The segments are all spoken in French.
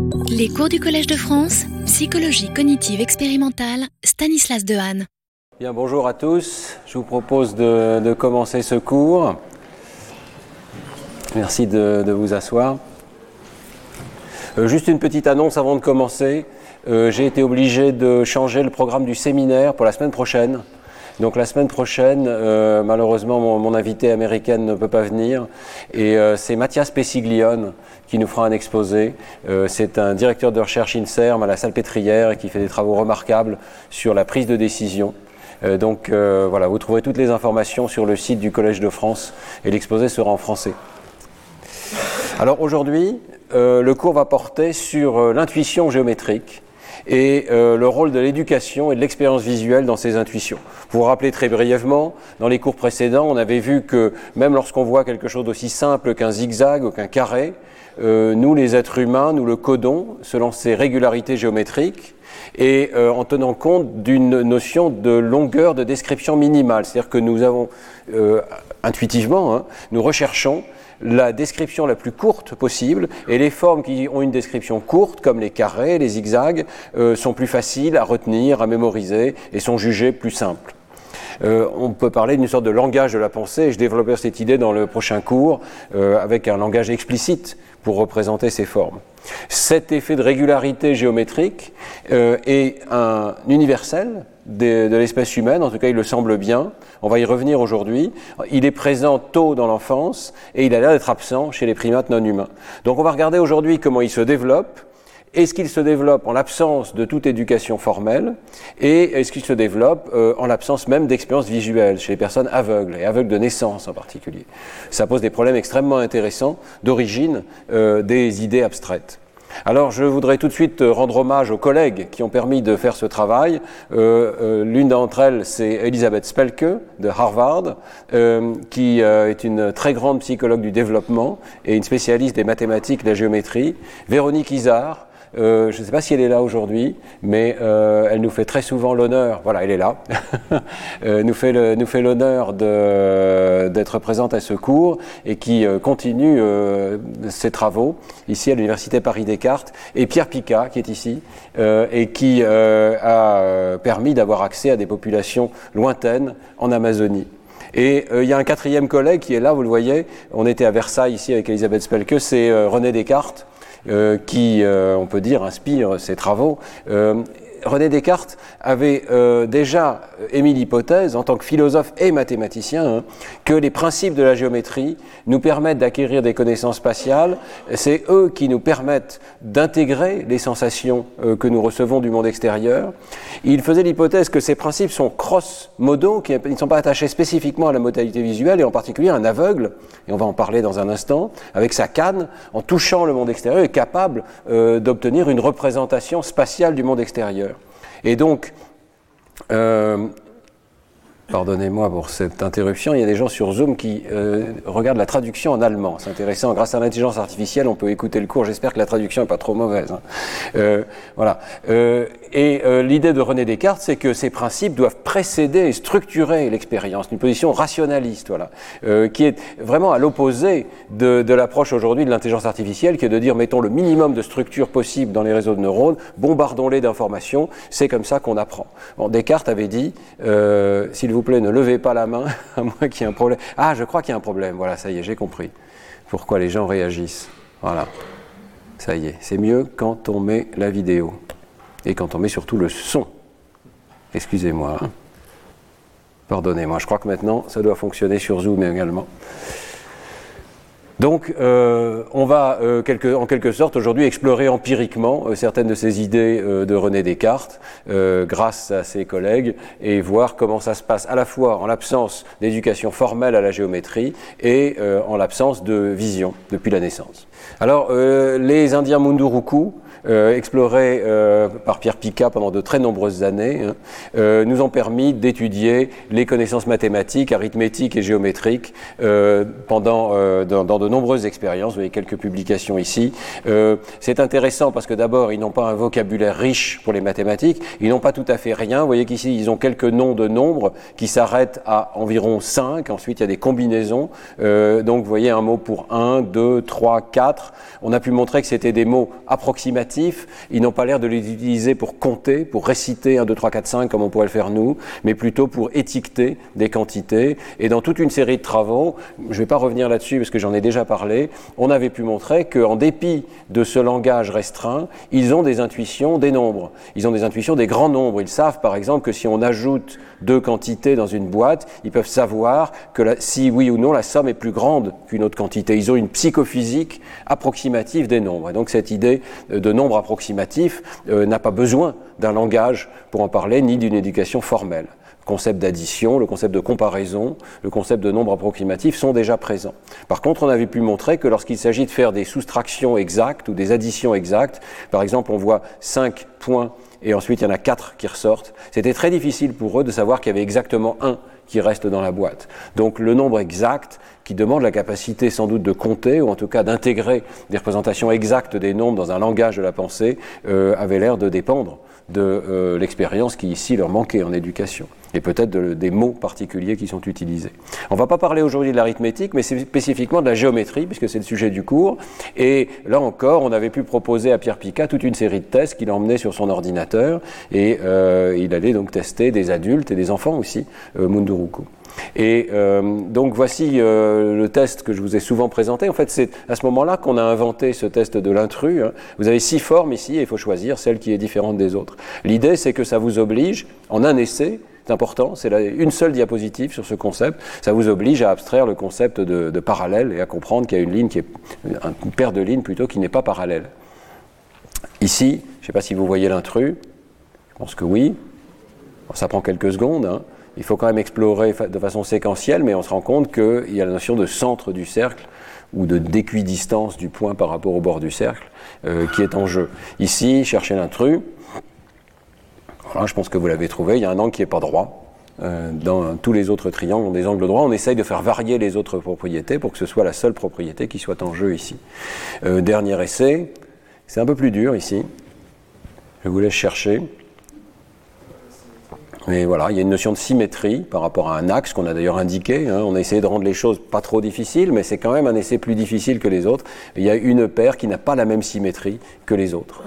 Les cours du Collège de France, psychologie cognitive expérimentale, Stanislas Dehaene. Bien, bonjour à tous. Je vous propose de commencer ce cours. Merci de vous asseoir. Juste une petite annonce avant de commencer. J'ai été obligé de changer le programme du séminaire pour la semaine prochaine. Donc la semaine prochaine, malheureusement, mon invitée américaine ne peut pas venir. Et c'est Mathias Pessiglione qui nous fera un exposé. C'est un directeur de recherche INSERM à la Salpêtrière et qui fait des travaux remarquables sur la prise de décision. Donc voilà, vous trouverez toutes les informations sur le site du Collège de France et l'exposé sera en français. Alors aujourd'hui, le cours va porter sur l'intuition géométrique et le rôle de l'éducation et de l'expérience visuelle dans ces intuitions. Vous vous rappelez très brièvement, dans les cours précédents, on avait vu que même lorsqu'on voit quelque chose d'aussi simple qu'un zigzag ou qu'un carré, nous les êtres humains, nous le codons selon ses régularités géométriques et en tenant compte d'une notion de longueur de description minimale. C'est-à-dire que nous avons, intuitivement, nous recherchons la description la plus courte possible, et les formes qui ont une description courte, comme les carrés, les zigzags, sont plus faciles à retenir, à mémoriser, et sont jugées plus simples. On peut parler d'une sorte de langage de la pensée, et je développerai cette idée dans le prochain cours, avec un langage explicite pour représenter ces formes. Cet effet de régularité géométrique est un universel de l'espèce humaine, en tout cas il le semble bien, on va y revenir aujourd'hui. Il est présent tôt dans l'enfance et il a l'air d'être absent chez les primates non humains. Donc on va regarder aujourd'hui comment il se développe. Est-ce qu'il se développe en l'absence de toute éducation formelle et est-ce qu'il se développe en l'absence même d'expérience visuelle chez les personnes aveugles et aveugles de naissance en particulier. Ça pose des problèmes extrêmement intéressants d'origine des idées abstraites. Alors je voudrais tout de suite rendre hommage aux collègues qui ont permis de faire ce travail. L'une d'entre elles, c'est Elisabeth Spelke de Harvard, qui est une très grande psychologue du développement et une spécialiste des mathématiques et de la géométrie. Véronique Izard, je ne sais pas si elle est là aujourd'hui, mais elle nous fait très souvent l'honneur, voilà, elle est là, nous fait l'honneur d'être présente à ce cours et qui continue ses travaux ici à l'Université Paris-Descartes, et Pierre Picat qui est ici et qui a permis d'avoir accès à des populations lointaines en Amazonie. Et il y a un quatrième collègue qui est là, vous le voyez, on était à Versailles ici avec Elisabeth Spelke, c'est René Descartes, qui, on peut dire, inspire ses travaux. René Descartes avait déjà émis l'hypothèse, en tant que philosophe et mathématicien, que les principes de la géométrie nous permettent d'acquérir des connaissances spatiales. C'est eux qui nous permettent d'intégrer les sensations que nous recevons du monde extérieur. Il faisait l'hypothèse que ces principes sont cross-modaux, qu'ils ne sont pas attachés spécifiquement à la modalité visuelle, et en particulier un aveugle, et on va en parler dans un instant, avec sa canne, en touchant le monde extérieur, est capable d'obtenir une représentation spatiale du monde extérieur. Et donc, pardonnez-moi pour cette interruption, il y a des gens sur Zoom qui regardent la traduction en allemand. C'est intéressant, grâce à l'intelligence artificielle, on peut écouter le cours. J'espère que la traduction n'est pas trop mauvaise. Voilà. L'idée de René Descartes, c'est que ces principes doivent précéder et structurer l'expérience, une position rationaliste, voilà, qui est vraiment à l'opposé de l'approche aujourd'hui de l'intelligence artificielle, qui est de dire mettons le minimum de structure possible dans les réseaux de neurones, bombardons-les d'informations, c'est comme ça qu'on apprend. Bon, Descartes avait dit, s'il vous plaît, ne levez pas la main, à moins qu'il y ait un problème. Ah, je crois qu'il y a un problème, voilà, ça y est, j'ai compris pourquoi les gens réagissent. Voilà, ça y est, c'est mieux quand on met la vidéo. Et quand on met surtout le son. Excusez-moi. Pardonnez-moi, je crois que maintenant, ça doit fonctionner sur Zoom également. Donc, on va en quelque sorte aujourd'hui explorer empiriquement certaines de ces idées de René Descartes grâce à ses collègues et voir comment ça se passe à la fois en l'absence d'éducation formelle à la géométrie et en l'absence de vision depuis la naissance. Alors, les Indiens Munduruku, explorés par Pierre Picat pendant de très nombreuses années, nous ont permis d'étudier les connaissances mathématiques, arithmétiques et géométriques dans de nombreuses expériences. Vous voyez quelques publications ici. C'est intéressant parce que d'abord, ils n'ont pas un vocabulaire riche pour les mathématiques, ils n'ont pas tout à fait rien. Vous voyez qu'ici, ils ont quelques noms de nombres qui s'arrêtent à environ 5. Ensuite, il y a des combinaisons. Donc, vous voyez un mot pour 1, 2, 3, 4. On a pu montrer que c'était des mots approximatifs approximatif, ils n'ont pas l'air de les utiliser pour compter, pour réciter 1, 2, 3, 4, 5 comme on pourrait le faire nous, mais plutôt pour étiqueter des quantités. Et dans toute une série de travaux, je ne vais pas revenir là-dessus parce que j'en ai déjà parlé, on avait pu montrer qu'en dépit de ce langage restreint, ils ont des intuitions des nombres. Ils ont des intuitions des grands nombres. Ils savent par exemple que si on ajoute 2 quantités dans une boîte, ils peuvent savoir que si oui ou non la somme est plus grande qu'une autre quantité. Ils ont une psychophysique approximative des nombres. Et donc cette idée de nombre approximatif n'a pas besoin d'un langage pour en parler, ni d'une éducation formelle. Le concept d'addition, le concept de comparaison, le concept de nombre approximatif sont déjà présents. Par contre, on avait pu montrer que lorsqu'il s'agit de faire des soustractions exactes ou des additions exactes, par exemple on voit 5 points et ensuite il y en a 4 qui ressortent, c'était très difficile pour eux de savoir qu'il y avait exactement 1 qui reste dans la boîte. Donc le nombre exact, qui demande la capacité sans doute de compter, ou en tout cas d'intégrer des représentations exactes des nombres dans un langage de la pensée, avait l'air de dépendre de l'expérience qui ici leur manquait en éducation, et peut-être des mots particuliers qui sont utilisés. On ne va pas parler aujourd'hui de l'arithmétique, mais spécifiquement de la géométrie, puisque c'est le sujet du cours, et là encore, on avait pu proposer à Pierre Picat toute une série de tests qu'il emmenait sur son ordinateur, et il allait donc tester des adultes et des enfants aussi, Munduruku. Et donc voici le test que je vous ai souvent présenté. En fait, c'est à ce moment-là qu'on a inventé ce test de l'intrus. Hein. Vous avez 6 formes ici et il faut choisir celle qui est différente des autres. L'idée, c'est que ça vous oblige, en un essai, c'est important, c'est une seule diapositive sur ce concept, ça vous oblige à abstraire le concept de parallèle et à comprendre qu'il y a une ligne qui est une paire de lignes plutôt qui n'est pas parallèle. Ici, je ne sais pas si vous voyez l'intrus, je pense que oui. Ça prend quelques secondes, hein. Il faut quand même explorer de façon séquentielle, mais on se rend compte qu'il y a la notion de centre du cercle ou d'équidistance du point par rapport au bord du cercle qui est en jeu. Ici, cherchez l'intrus. Voilà, je pense que vous l'avez trouvé. Il y a un angle qui n'est pas droit. Dans tous les autres triangles ont des angles droits. On essaye de faire varier les autres propriétés pour que ce soit la seule propriété qui soit en jeu ici. Dernier essai. C'est un peu plus dur ici. Je vous laisse chercher. Mais voilà, il y a une notion de symétrie par rapport à un axe qu'on a d'ailleurs indiqué. Hein. On a essayé de rendre les choses pas trop difficiles, mais c'est quand même un essai plus difficile que les autres. Il y a une paire qui n'a pas la même symétrie que les autres.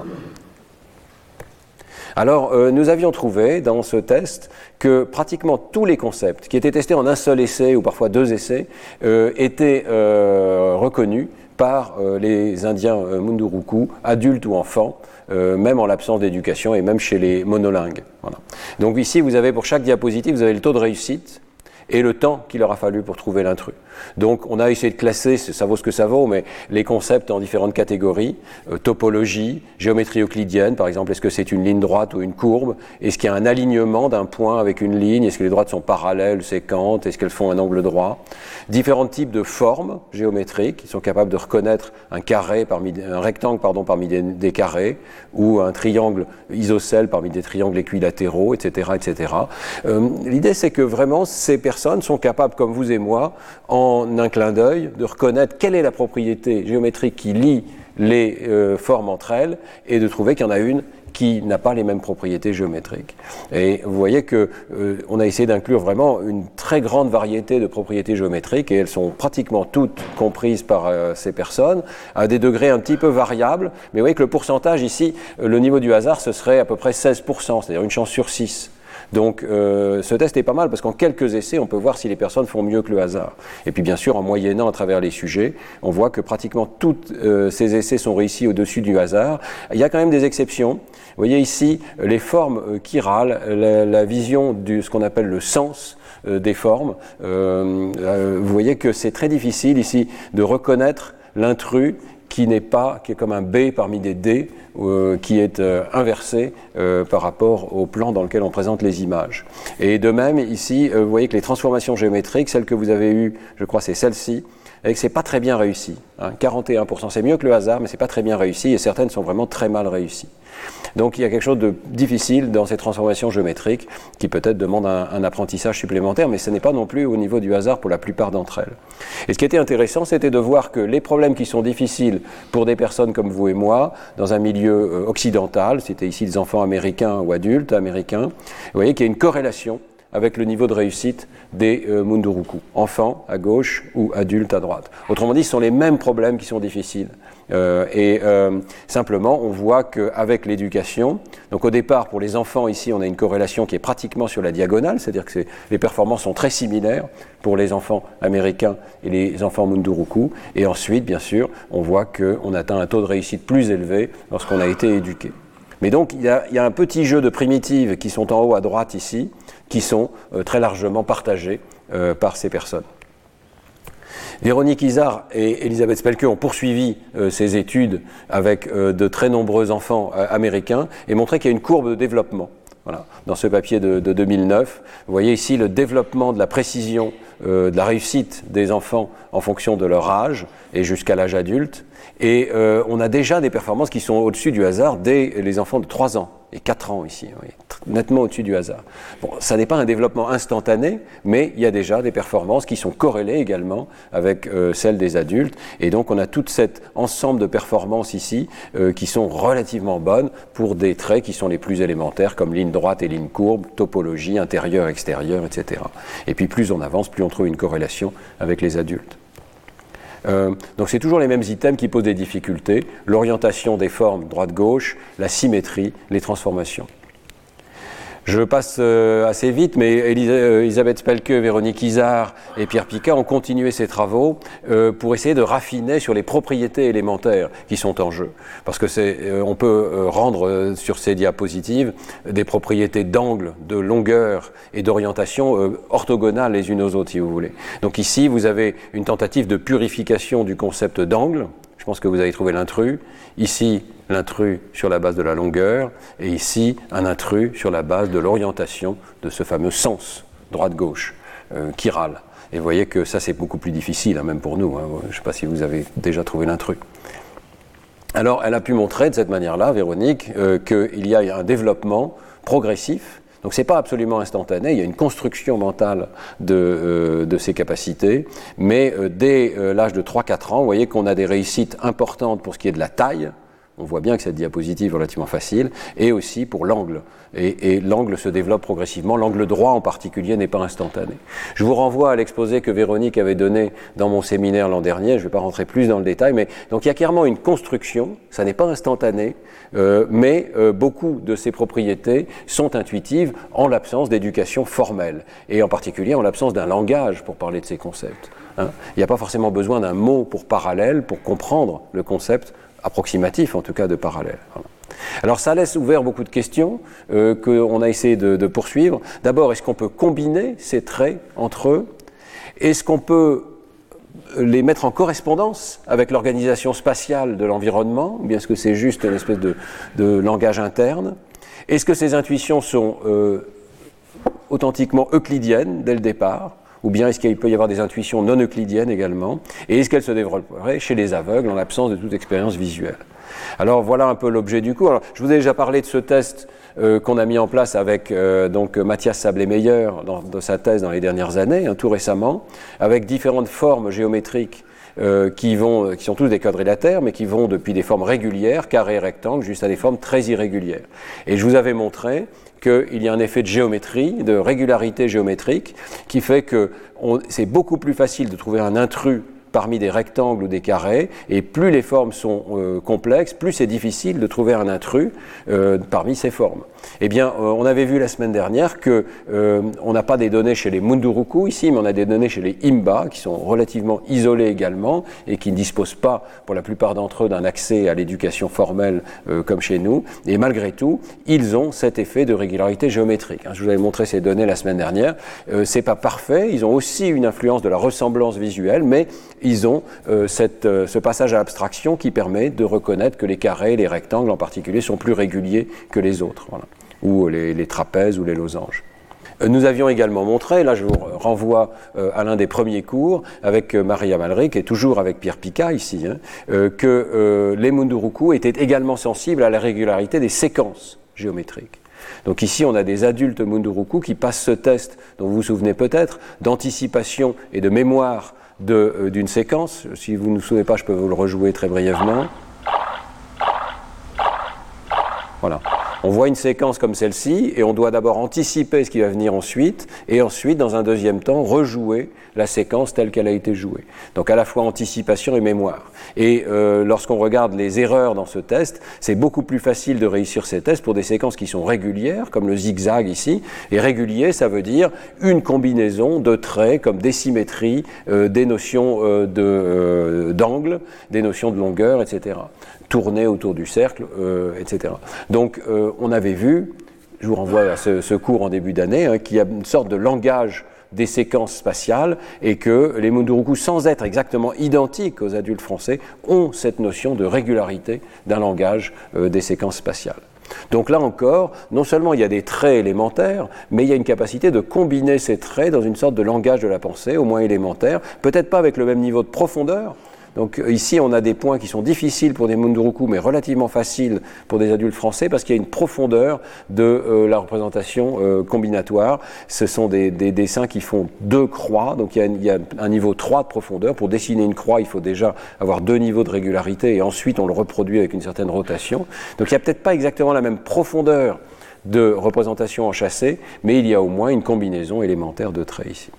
Alors, nous avions trouvé dans ce test que pratiquement tous les concepts qui étaient testés en un seul essai ou parfois 2 essais étaient reconnus par les Indiens Munduruku, adultes ou enfants, même en l'absence d'éducation et même chez les monolingues. Voilà. Donc ici, vous avez pour chaque diapositive, vous avez le taux de réussite et le temps qu'il leur a fallu pour trouver l'intrus. Donc on a essayé de classer, ça vaut ce que ça vaut, mais les concepts en différentes catégories, topologie, géométrie euclidienne, par exemple, est-ce que c'est une ligne droite ou une courbe? Est-ce qu'il y a un alignement d'un point avec une ligne? Est-ce que les droites sont parallèles, séquentes? Est-ce qu'elles font un angle droit? Différents types de formes géométriques qui sont capables de reconnaître un rectangle parmi des carrés, ou un triangle isocèle parmi des triangles équilatéraux, etc. etc. L'idée, c'est que vraiment, ces personnes sont capables, comme vous et moi, en un clin d'œil, de reconnaître quelle est la propriété géométrique qui lie les formes entre elles et de trouver qu'il y en a une qui n'a pas les mêmes propriétés géométriques. Et vous voyez que on a essayé d'inclure vraiment une très grande variété de propriétés géométriques et elles sont pratiquement toutes comprises par ces personnes à des degrés un petit peu variables. Mais vous voyez que le pourcentage ici, le niveau du hasard, ce serait à peu près 16%, c'est-à-dire une chance sur 6. Donc ce test est pas mal parce qu'en quelques essais, on peut voir si les personnes font mieux que le hasard. Et puis bien sûr, en moyennant à travers les sujets, on voit que pratiquement tous ces essais sont réussis au-dessus du hasard. Il y a quand même des exceptions. Vous voyez ici les formes chirales, la vision de ce qu'on appelle le sens des formes. Vous voyez que c'est très difficile ici de reconnaître l'intrus qui est comme un B parmi des D, qui est inversé par rapport au plan dans lequel on présente les images. Et de même, ici, vous voyez que les transformations géométriques, celles que vous avez eues, je crois c'est celle-ci, et que c'est pas très bien réussi. Hein, 41%, c'est mieux que le hasard, mais c'est pas très bien réussi, et certaines sont vraiment très mal réussies. Donc il y a quelque chose de difficile dans ces transformations géométriques qui peut-être demande un apprentissage supplémentaire, mais ce n'est pas non plus au niveau du hasard pour la plupart d'entre elles. Et ce qui était intéressant, c'était de voir que les problèmes qui sont difficiles pour des personnes comme vous et moi, dans un milieu occidental, c'était ici des enfants américains ou adultes américains, vous voyez qu'il y a une corrélation avec le niveau de réussite des Munduruku, enfants à gauche ou adultes à droite. Autrement dit, ce sont les mêmes problèmes qui sont difficiles. Simplement, on voit qu'avec l'éducation, donc au départ, pour les enfants, ici, on a une corrélation qui est pratiquement sur la diagonale, c'est-à-dire que les performances sont très similaires pour les enfants américains et les enfants Munduruku, et ensuite, bien sûr, on voit qu'on atteint un taux de réussite plus élevé lorsqu'on a été éduqué. Mais donc, il y a un petit jeu de primitives qui sont en haut à droite ici, qui sont très largement partagées par ces personnes. Véronique Izard et Elisabeth Spelke ont poursuivi ces études avec de très nombreux enfants américains et montré qu'il y a une courbe de développement. Voilà. Dans ce papier de 2009, vous voyez ici le développement de la précision, de la réussite des enfants en fonction de leur âge et jusqu'à l'âge adulte. Et on a déjà des performances qui sont au-dessus du hasard dès les enfants de 3 ans et 4 ans ici, oui, nettement au-dessus du hasard. Bon, ça n'est pas un développement instantané, mais il y a déjà des performances qui sont corrélées également avec celles des adultes. Et donc on a tout cet ensemble de performances ici qui sont relativement bonnes pour des traits qui sont les plus élémentaires comme ligne droite et ligne courbe, topologie, intérieur, extérieur, etc. Et puis plus on avance, plus on trouve une corrélation avec les adultes. Donc c'est toujours les mêmes items qui posent des difficultés, l'orientation des formes droite-gauche, la symétrie, les transformations. Je passe assez vite, mais Elisabeth Spelke, Véronique Izard et Pierre Picat ont continué ces travaux pour essayer de raffiner sur les propriétés élémentaires qui sont en jeu. Parce que on peut rendre sur ces diapositives des propriétés d'angle, de longueur et d'orientation orthogonales les unes aux autres, si vous voulez. Donc ici, vous avez une tentative de purification du concept d'angle. Je pense que vous avez trouvé l'intrus. Ici, l'intrus sur la base de la longueur, et ici, un intrus sur la base de l'orientation de ce fameux sens, droite-gauche, chiral. Et vous voyez que ça, c'est beaucoup plus difficile, hein, même pour nous. Hein. Je ne sais pas si vous avez déjà trouvé l'intrus. Alors, elle a pu montrer de cette manière-là, Véronique, qu'il y a un développement progressif. Donc ce n'est pas absolument instantané, il y a une construction mentale de ces capacités, mais dès l'âge de 3-4 ans, vous voyez qu'on a des réussites importantes pour ce qui est de la taille. On voit bien que cette diapositive est relativement facile, et aussi pour l'angle. Et l'angle se développe progressivement. L'angle droit en particulier n'est pas instantané. Je vous renvoie à l'exposé que Véronique avait donné dans mon séminaire l'an dernier. Je ne vais pas rentrer plus dans le détail, mais donc il y a clairement une construction. Ça n'est pas instantané, mais beaucoup de ces propriétés sont intuitives en l'absence d'éducation formelle, et en particulier en l'absence d'un langage pour parler de ces concepts. Hein. Il n'y a pas forcément besoin d'un mot pour parallèle pour comprendre le concept approximatif en tout cas de parallèle. Voilà. Alors ça laisse ouvert beaucoup de questions qu'on a essayé de poursuivre. D'abord, est-ce qu'on peut combiner ces traits entre eux? Est-ce qu'on peut les mettre en correspondance avec l'organisation spatiale de l'environnement? Ou bien est-ce que c'est juste une espèce de langage interne? Est-ce que ces intuitions sont authentiquement euclidiennes dès le départ? Ou bien est-ce qu'il peut y avoir des intuitions non euclidiennes également? Et est-ce qu'elles se développeraient chez les aveugles en l'absence de toute expérience visuelle? Alors voilà un peu l'objet du cours. Alors, je vous ai déjà parlé de ce test qu'on a mis en place avec donc Mathias Sablé-Meyer dans sa thèse dans les dernières années, hein, tout récemment, avec différentes formes géométriques qui sont tous des quadrilatères, mais qui vont depuis des formes régulières, carrés, rectangles, jusqu'à des formes très irrégulières. Et je vous avais montré qu'il y a un effet de géométrie, de régularité géométrique, qui fait que c'est beaucoup plus facile de trouver un intrus parmi des rectangles ou des carrés, et plus les formes sont complexes, plus c'est difficile de trouver un intrus parmi ces formes. Eh bien, on avait vu la semaine dernière que on n'a pas des données chez les Munduruku ici, mais on a des données chez les Himba, qui sont relativement isolés également, et qui ne disposent pas, pour la plupart d'entre eux, d'un accès à l'éducation formelle comme chez nous, et malgré tout, ils ont cet effet de régularité géométrique. Je vous avais montré ces données la semaine dernière. C'est pas parfait, ils ont aussi une influence de la ressemblance visuelle, mais ils ont ce passage à l'abstraction qui permet de reconnaître que les carrés, les rectangles en particulier, sont plus réguliers que les autres, voilà. Ou les trapèzes ou les losanges. Nous avions également montré, là je vous renvoie à l'un des premiers cours avec Maria Malric et toujours avec Pierre Picat ici, que les Munduruku étaient également sensibles à la régularité des séquences géométriques. Donc ici on a des adultes Munduruku qui passent ce test, dont vous vous souvenez peut-être, d'anticipation et de mémoire d'une séquence. Si vous ne vous souvenez pas, je peux vous le rejouer très brièvement. Voilà. On voit une séquence comme celle-ci et on doit d'abord anticiper ce qui va venir ensuite et ensuite, dans un deuxième temps, rejouer la séquence telle qu'elle a été jouée. Donc à la fois anticipation et mémoire. Et lorsqu'on regarde les erreurs dans ce test, c'est beaucoup plus facile de réussir ces tests pour des séquences qui sont régulières, comme le zigzag ici. Et régulier, ça veut dire une combinaison de traits comme des symétries, des notions d'angle, des notions de longueur, etc. Tourner autour du cercle, etc. Donc on avait vu, je vous renvoie à ce cours en début d'année, qu'il y a une sorte de langage des séquences spatiales et que les Munduruku, sans être exactement identiques aux adultes français, ont cette notion de régularité d'un langage des séquences spatiales. Donc là encore, non seulement il y a des traits élémentaires, mais il y a une capacité de combiner ces traits dans une sorte de langage de la pensée, au moins élémentaire, peut-être pas avec le même niveau de profondeur. Donc ici, on a des points qui sont difficiles pour des Munduruku, mais relativement faciles pour des adultes français, parce qu'il y a une profondeur de la représentation combinatoire. Ce sont des dessins qui font 2 croix, donc il y a un niveau 3 de profondeur. Pour dessiner une croix, il faut déjà avoir 2 niveaux de régularité, et ensuite on le reproduit avec une certaine rotation. Donc il n'y a peut-être pas exactement la même profondeur de représentation enchâssée, mais il y a au moins une combinaison élémentaire de traits ici.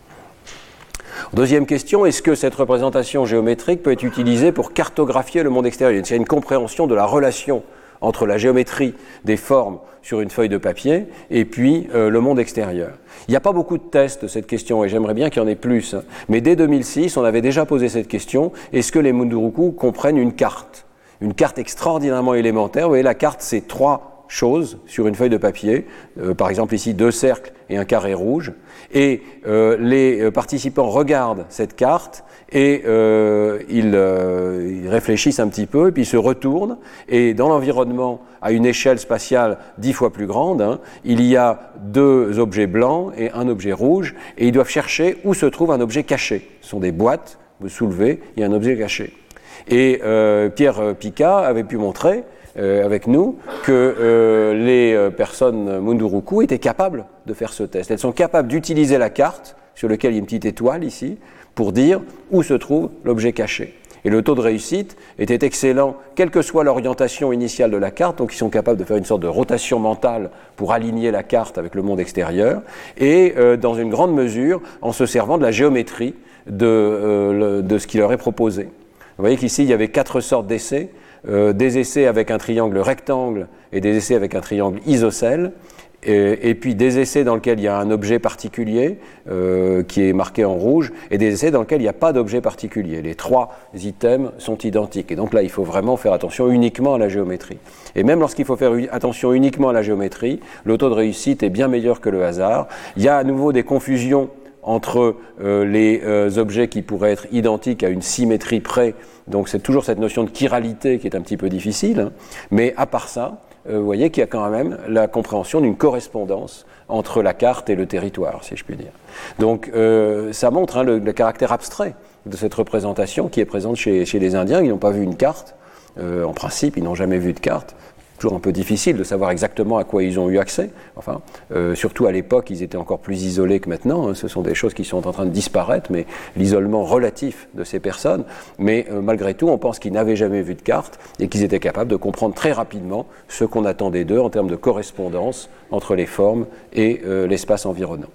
Deuxième question, est-ce que cette représentation géométrique peut être utilisée pour cartographier le monde extérieur? Il y a une compréhension de la relation entre la géométrie des formes sur une feuille de papier et puis le monde extérieur. Il n'y a pas beaucoup de tests de cette question et j'aimerais bien qu'il y en ait plus. Mais dès 2006, on avait déjà posé cette question, est-ce que les Munduruku comprennent une carte? Une carte extraordinairement élémentaire. Vous voyez, la carte, c'est 3 choses sur une feuille de papier, par exemple ici 2 cercles et un carré rouge, et les participants regardent cette carte et ils réfléchissent un petit peu et puis ils se retournent et dans l'environnement à une échelle spatiale 10 fois plus grande, il y a 2 objets blancs et un objet rouge et ils doivent chercher où se trouve un objet caché. Ce sont des boîtes, vous soulevez, il y a un objet caché. Et Pierre Pica avait pu montrer avec nous que les personnes Munduruku étaient capables de faire ce test. Elles sont capables d'utiliser la carte, sur laquelle il y a une petite étoile ici, pour dire où se trouve l'objet caché. Et le taux de réussite était excellent, quelle que soit l'orientation initiale de la carte, donc ils sont capables de faire une sorte de rotation mentale pour aligner la carte avec le monde extérieur, et dans une grande mesure en se servant de la géométrie de ce qui leur est proposé. Vous voyez qu'ici il y avait 4 sortes d'essais, des essais avec un triangle rectangle et des essais avec un triangle isocèle, et puis des essais dans lesquels il y a un objet particulier qui est marqué en rouge, et des essais dans lesquels il n'y a pas d'objet particulier. Les 3 items sont identiques, et donc là il faut vraiment faire attention uniquement à la géométrie. Et même lorsqu'il faut faire attention uniquement à la géométrie, le taux de réussite est bien meilleur que le hasard. Il y a à nouveau des confusions entre les objets qui pourraient être identiques à une symétrie près. Donc c'est toujours cette notion de chiralité qui est un petit peu difficile, mais à part ça, vous voyez qu'il y a quand même la compréhension d'une correspondance entre la carte et le territoire, si je puis dire. Donc ça montre le caractère abstrait de cette représentation qui est présente chez les Indiens. Ils n'ont pas vu une carte, en principe ils n'ont jamais vu de carte. Toujours un peu difficile de savoir exactement à quoi ils ont eu accès. Enfin, surtout à l'époque, ils étaient encore plus isolés que maintenant. Ce sont des choses qui sont en train de disparaître, mais l'isolement relatif de ces personnes. Mais malgré tout, on pense qu'ils n'avaient jamais vu de carte et qu'ils étaient capables de comprendre très rapidement ce qu'on attendait d'eux en termes de correspondance entre les formes et l'espace environnant.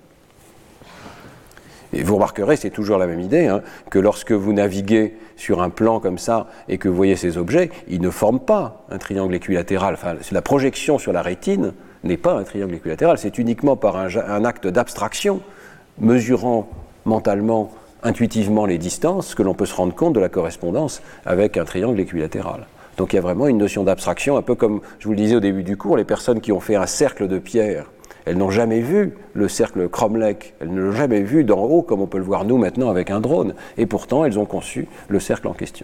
Et vous remarquerez, c'est toujours la même idée, que lorsque vous naviguez sur un plan comme ça et que vous voyez ces objets, ils ne forment pas un triangle équilatéral. Enfin, la projection sur la rétine n'est pas un triangle équilatéral, c'est uniquement par un acte d'abstraction, mesurant mentalement, intuitivement les distances, que l'on peut se rendre compte de la correspondance avec un triangle équilatéral. Donc il y a vraiment une notion d'abstraction, un peu comme je vous le disais au début du cours, les personnes qui ont fait un cercle de pierre, elles n'ont jamais vu le cercle Cromlech, elles ne l'ont jamais vu d'en haut comme on peut le voir nous maintenant avec un drone, et pourtant elles ont conçu le cercle en question.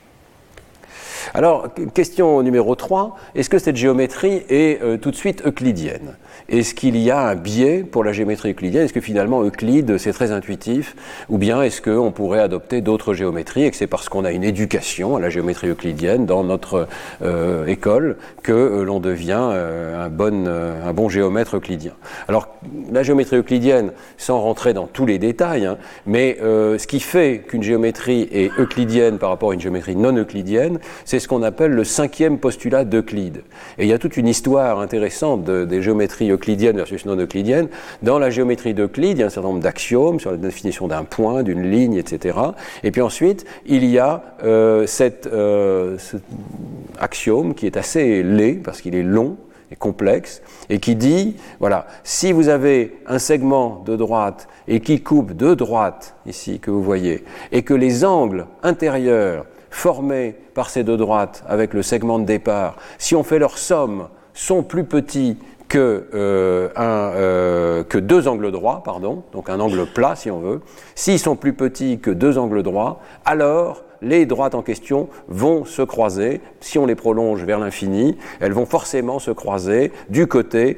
Alors, question numéro 3, est-ce que cette géométrie est tout de suite euclidienne? Est-ce qu'il y a un biais pour la géométrie euclidienne? Est-ce que finalement Euclide, c'est très intuitif? Ou bien est-ce qu'on pourrait adopter d'autres géométries et que c'est parce qu'on a une éducation à la géométrie euclidienne dans notre école que l'on devient un bon géomètre euclidien? Alors, la géométrie euclidienne, sans rentrer dans tous les détails, mais ce qui fait qu'une géométrie est euclidienne par rapport à une géométrie non euclidienne, c'est ce qu'on appelle le 5e postulat d'Euclide. Et il y a toute une histoire intéressante des géométries euclidiennes versus non euclidiennes. Dans la géométrie d'Euclide, il y a un certain nombre d'axiomes sur la définition d'un point, d'une ligne, etc. Et puis ensuite, il y a cet axiome qui est assez laid, parce qu'il est long et complexe, et qui dit, voilà, si vous avez un segment de droite et qui coupe deux droites, ici, que vous voyez, et que les angles intérieurs formés par ces deux droites avec le segment de départ, si on fait leur somme, sont plus petits que deux angles droits, pardon, donc un angle plat si on veut, s'ils sont plus petits que deux angles droits, alors les droites en question vont se croiser. Si on les prolonge vers l'infini, elles vont forcément se croiser du côté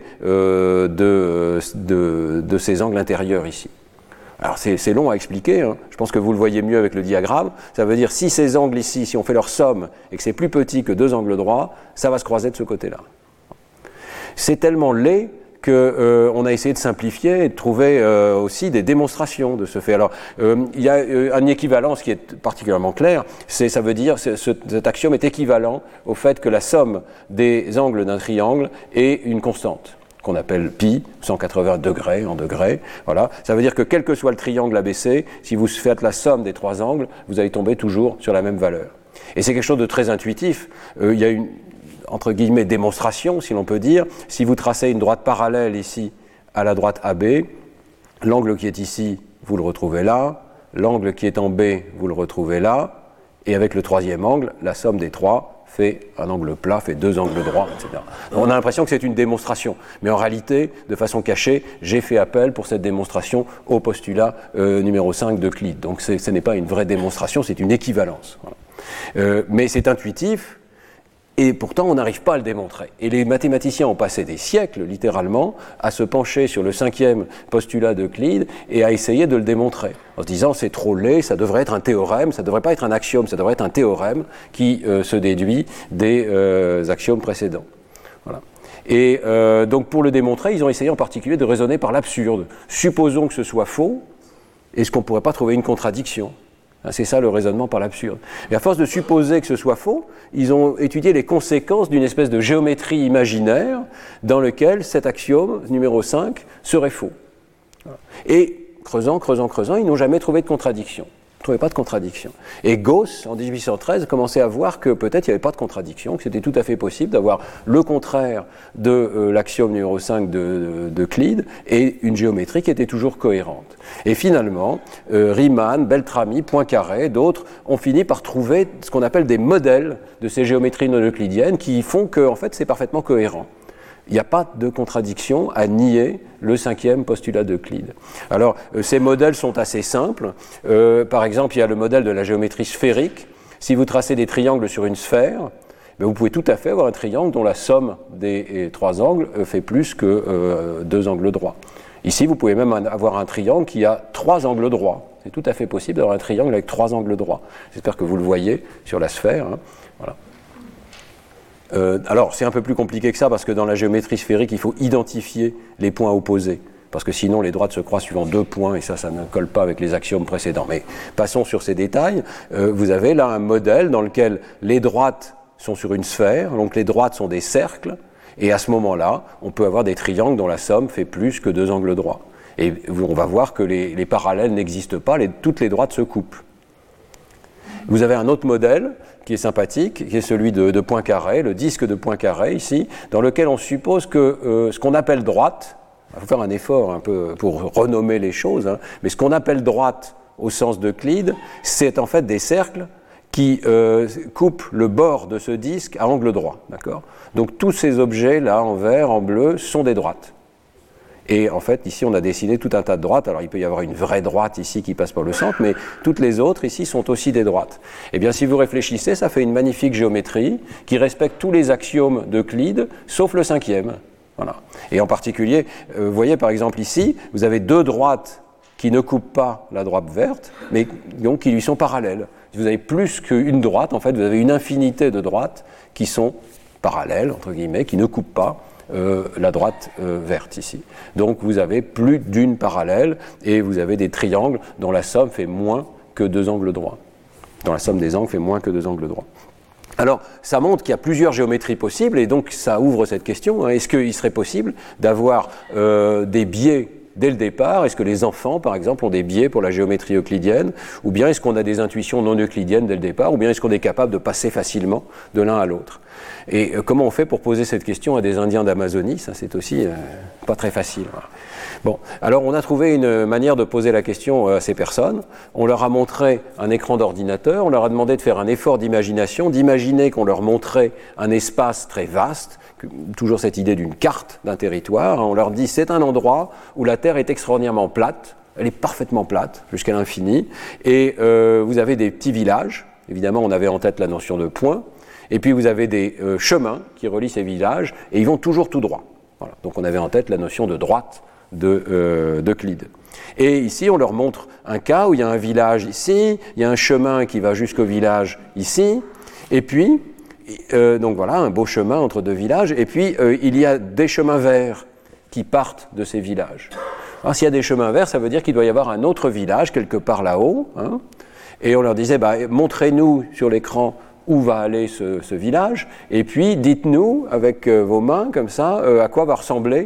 de ces angles intérieurs ici. Alors c'est long à expliquer, hein. Je pense que vous le voyez mieux avec le diagramme. Ça veut dire si ces angles ici, si on fait leur somme et que c'est plus petit que deux angles droits, ça va se croiser de ce côté-là. C'est tellement laid qu'on a essayé de simplifier et de trouver aussi des démonstrations de ce fait. Alors, il y a une équivalence qui est particulièrement claire, ça veut dire que cet axiome est équivalent au fait que la somme des angles d'un triangle est une constante, qu'on appelle pi, 180 degrés en degrés. Voilà. Ça veut dire que quel que soit le triangle ABC, si vous faites la somme des trois angles, vous allez tomber toujours sur la même valeur. Et c'est quelque chose de très intuitif. Il y a une entre guillemets démonstration, si l'on peut dire. Si vous tracez une droite parallèle ici à la droite AB, l'angle qui est ici, vous le retrouvez là, l'angle qui est en B, vous le retrouvez là, et avec le troisième angle, la somme des trois fait un angle plat, fait deux angles droits, etc. Donc on a l'impression que c'est une démonstration, mais en réalité, de façon cachée, j'ai fait appel pour cette démonstration au postulat numéro 5 d'Euclide. Donc ce n'est pas une vraie démonstration, c'est une équivalence. Voilà. Mais c'est intuitif, et pourtant, on n'arrive pas à le démontrer. Et les mathématiciens ont passé des siècles, littéralement, à se pencher sur le 5e postulat d'Euclide et à essayer de le démontrer. En se disant, c'est trop laid, ça devrait être un théorème, ça ne devrait pas être un axiome, ça devrait être un théorème qui se déduit des axiomes précédents. Voilà. Et donc, pour le démontrer, ils ont essayé en particulier de raisonner par l'absurde. Supposons que ce soit faux, est-ce qu'on ne pourrait pas trouver une contradiction ? C'est ça le raisonnement par l'absurde. Et à force de supposer que ce soit faux, ils ont étudié les conséquences d'une espèce de géométrie imaginaire dans laquelle cet axiome numéro 5 serait faux. Et creusant, ils n'ont jamais trouvé de contradiction. Ils ne trouvaient pas de contradiction. Et Gauss, en 1813, commençait à voir que peut-être il n'y avait pas de contradiction, que c'était tout à fait possible d'avoir le contraire de l'axiome numéro 5 d'Euclide et une géométrie qui était toujours cohérente. Et finalement, Riemann, Beltrami, Poincaré, d'autres ont fini par trouver ce qu'on appelle des modèles de ces géométries non euclidiennes qui font que, en fait, c'est parfaitement cohérent. Il n'y a pas de contradiction à nier le 5e postulat d'Euclide. Alors, ces modèles sont assez simples. Par exemple, il y a le modèle de la géométrie sphérique. Si vous tracez des triangles sur une sphère, vous pouvez tout à fait avoir un triangle dont la somme des trois angles fait plus que deux angles droits. Ici, vous pouvez même avoir un triangle qui a trois angles droits. C'est tout à fait possible d'avoir un triangle avec trois angles droits. J'espère que vous le voyez sur la sphère. Hein. Voilà. Alors, c'est un peu plus compliqué que ça, parce que dans la géométrie sphérique, il faut identifier les points opposés, parce que sinon, les droites se croisent suivant deux points, et ça ne colle pas avec les axiomes précédents. Mais passons sur ces détails. Vous avez là un modèle dans lequel les droites sont sur une sphère, donc les droites sont des cercles, et à ce moment-là, on peut avoir des triangles dont la somme fait plus que deux angles droits. Et on va voir que les parallèles n'existent pas, toutes les droites se coupent. Vous avez un autre modèle qui est sympathique, qui est celui de Poincaré, le disque de Poincaré ici, dans lequel on suppose que ce qu'on appelle droite, il faut faire un effort un peu pour renommer les choses, hein, mais ce qu'on appelle droite au sens d'Euclide, c'est en fait des cercles qui coupent le bord de ce disque à angle droit. D'accord ? Donc tous ces objets-là, en vert, en bleu, sont des droites. Et en fait, ici, on a dessiné tout un tas de droites. Alors, il peut y avoir une vraie droite ici qui passe par le centre, mais toutes les autres ici sont aussi des droites. Eh bien, si vous réfléchissez, ça fait une magnifique géométrie qui respecte tous les axiomes d'Euclide, sauf le 5e. Voilà. Et en particulier, vous voyez par exemple ici, vous avez deux droites qui ne coupent pas la droite verte, mais donc qui lui sont parallèles. Si vous avez plus qu'une droite, en fait, vous avez une infinité de droites qui sont parallèles, entre guillemets, qui ne coupent pas la droite verte ici. Donc vous avez plus d'une parallèle et vous avez des triangles dont la somme fait moins que deux angles droits. Dont la somme des angles fait moins que deux angles droits. Alors, ça montre qu'il y a plusieurs géométries possibles, et donc ça ouvre cette question. Est-ce qu'il serait possible d'avoir des biais dès le départ? Est-ce que les enfants, par exemple, ont des biais pour la géométrie euclidienne? Ou bien est-ce qu'on a des intuitions non euclidiennes dès le départ? Ou bien est-ce qu'on est capable de passer facilement de l'un à l'autre? Et comment on fait pour poser cette question à des Indiens d'Amazonie? Ça, c'est aussi pas très facile. Voilà. Bon, alors on a trouvé une manière de poser la question à ces personnes. On leur a montré un écran d'ordinateur, on leur a demandé de faire un effort d'imagination, d'imaginer qu'on leur montrait un espace très vaste, toujours cette idée d'une carte d'un territoire. On leur dit c'est un endroit où la Terre est extraordinairement plate, elle est parfaitement plate jusqu'à l'infini, et vous avez des petits villages, évidemment on avait en tête la notion de point, et puis vous avez des chemins qui relient ces villages, et ils vont toujours tout droit. Voilà. Donc on avait en tête la notion de droite d'Euclide. Et ici, on leur montre un cas où il y a un village ici, il y a un chemin qui va jusqu'au village ici, et puis, donc voilà, un beau chemin entre deux villages, et puis il y a des chemins verts qui partent de ces villages. Alors s'il y a des chemins verts, ça veut dire qu'il doit y avoir un autre village quelque part là-haut, hein, et on leur disait, montrez-nous sur l'écran où va aller ce village, et puis dites-nous avec vos mains, comme ça, à quoi va ressembler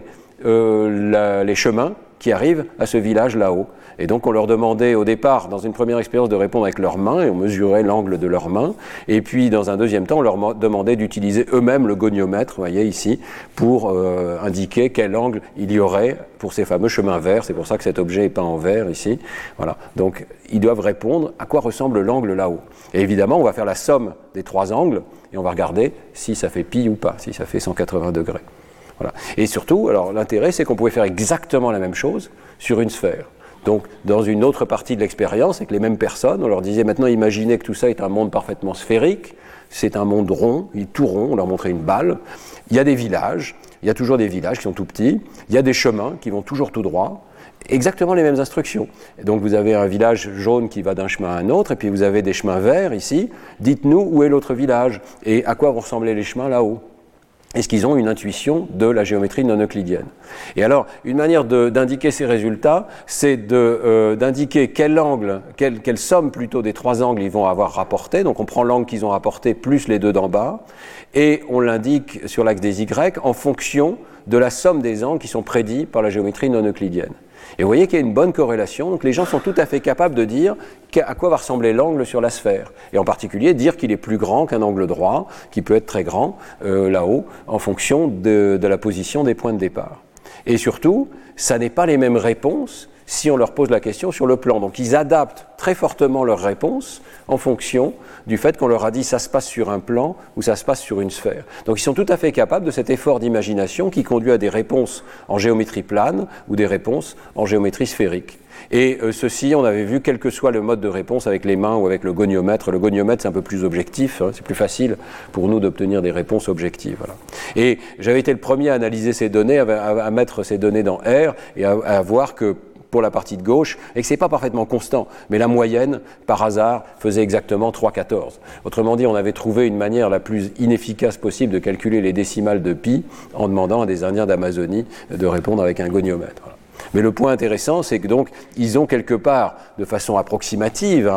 les chemins qui arrivent à ce village là-haut. Et donc on leur demandait au départ, dans une première expérience, de répondre avec leurs mains, et on mesurait l'angle de leurs mains, et puis dans un deuxième temps, on leur demandait d'utiliser eux-mêmes le goniomètre, vous voyez ici, pour indiquer quel angle il y aurait pour ces fameux chemins verts. C'est pour ça que cet objet est peint en vert ici. Voilà. Donc ils doivent répondre à quoi ressemble l'angle là-haut. Et évidemment, on va faire la somme des trois angles, et on va regarder si ça fait pi ou pas, si ça fait 180 degrés. Voilà. Et surtout, alors l'intérêt, c'est qu'on pouvait faire exactement la même chose sur une sphère. Donc, dans une autre partie de l'expérience, avec les mêmes personnes, on leur disait maintenant, imaginez que tout ça est un monde parfaitement sphérique, c'est un monde rond, il est tout rond, on leur montrait une balle, il y a des villages, il y a toujours des villages qui sont tout petits, il y a des chemins qui vont toujours tout droit, exactement les mêmes instructions. Et donc vous avez un village jaune qui va d'un chemin à un autre, et puis vous avez des chemins verts ici, dites-nous où est l'autre village, et à quoi vont ressembler les chemins là-haut. Est-ce qu'ils ont une intuition de la géométrie non euclidienne? Et alors, une manière d'indiquer ces résultats, c'est d'indiquer quel angle, quelle somme plutôt des trois angles ils vont avoir rapporté. Donc on prend l'angle qu'ils ont rapporté plus les deux d'en bas, et on l'indique sur l'axe des Y en fonction de la somme des angles qui sont prédits par la géométrie non euclidienne. Et vous voyez qu'il y a une bonne corrélation, donc les gens sont tout à fait capables de dire à quoi va ressembler l'angle sur la sphère, et en particulier dire qu'il est plus grand qu'un angle droit, qui peut être très grand là-haut, en fonction de la position des points de départ. Et surtout, ça n'est pas les mêmes réponses si on leur pose la question sur le plan. Donc ils adaptent très fortement leurs réponses en fonction du fait qu'on leur a dit ça se passe sur un plan ou ça se passe sur une sphère. Donc ils sont tout à fait capables de cet effort d'imagination qui conduit à des réponses en géométrie plane ou des réponses en géométrie sphérique. Et ceci, on avait vu, quel que soit le mode de réponse, avec les mains ou avec le goniomètre. Le goniomètre, c'est un peu plus objectif, hein, c'est plus facile pour nous d'obtenir des réponses objectives. Voilà. Et j'avais été le premier à analyser ces données, à mettre ces données dans R, et à voir que pour la partie de gauche, et que ce n'est pas parfaitement constant, mais la moyenne, par hasard, faisait exactement 3,14. Autrement dit, on avait trouvé une manière la plus inefficace possible de calculer les décimales de pi en demandant à des Indiens d'Amazonie de répondre avec un goniomètre. Voilà. Mais le point intéressant, c'est que donc, ils ont quelque part, de façon approximative,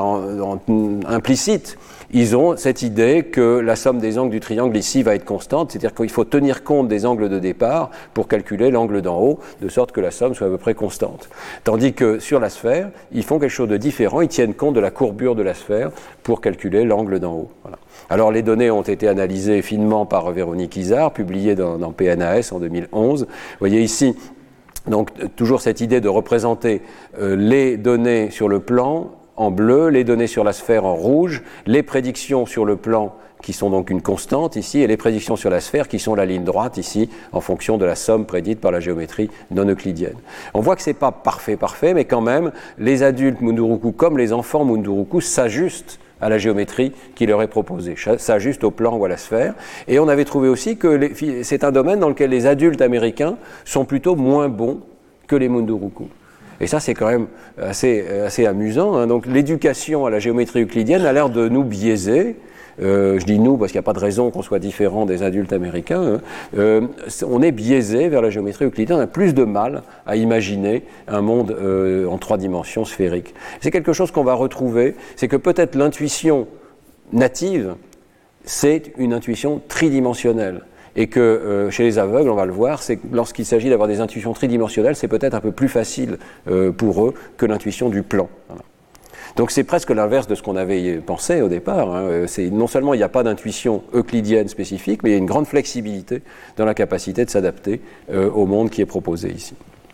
implicite, ils ont cette idée que la somme des angles du triangle ici va être constante, c'est-à-dire qu'il faut tenir compte des angles de départ pour calculer l'angle d'en haut, de sorte que la somme soit à peu près constante. Tandis que sur la sphère, ils font quelque chose de différent, ils tiennent compte de la courbure de la sphère pour calculer l'angle d'en haut. Voilà. Alors les données ont été analysées finement par Véronique Izard, publiées dans PNAS en 2011. Vous voyez ici, donc toujours cette idée de représenter les données sur le plan en bleu, les données sur la sphère en rouge, les prédictions sur le plan qui sont donc une constante ici, et les prédictions sur la sphère qui sont la ligne droite ici, en fonction de la somme prédite par la géométrie non euclidienne. On voit que ce n'est pas parfait, mais quand même, les adultes Munduruku comme les enfants Munduruku s'ajustent à la géométrie qui leur est proposée, s'ajuste au plan ou à la sphère. Et on avait trouvé aussi que c'est un domaine dans lequel les adultes américains sont plutôt moins bons que les Munduruku. Et ça, c'est quand même assez amusant. Hein. Donc l'éducation à la géométrie euclidienne a l'air de nous biaiser. Je dis nous parce qu'il n'y a pas de raison qu'on soit différent des adultes américains. Hein. On est biaisé vers la géométrie euclidienne, on a plus de mal à imaginer un monde en 3 dimensions sphérique. C'est quelque chose qu'on va retrouver, c'est que peut-être l'intuition native, c'est une intuition tridimensionnelle. Et que chez les aveugles, on va le voir, c'est que lorsqu'il s'agit d'avoir des intuitions tridimensionnelles, c'est peut-être un peu plus facile pour eux que l'intuition du plan. Voilà. Donc c'est presque l'inverse de ce qu'on avait pensé au départ. Hein. Non seulement il n'y a pas d'intuition euclidienne spécifique, mais il y a une grande flexibilité dans la capacité de s'adapter au monde qui est proposé ici.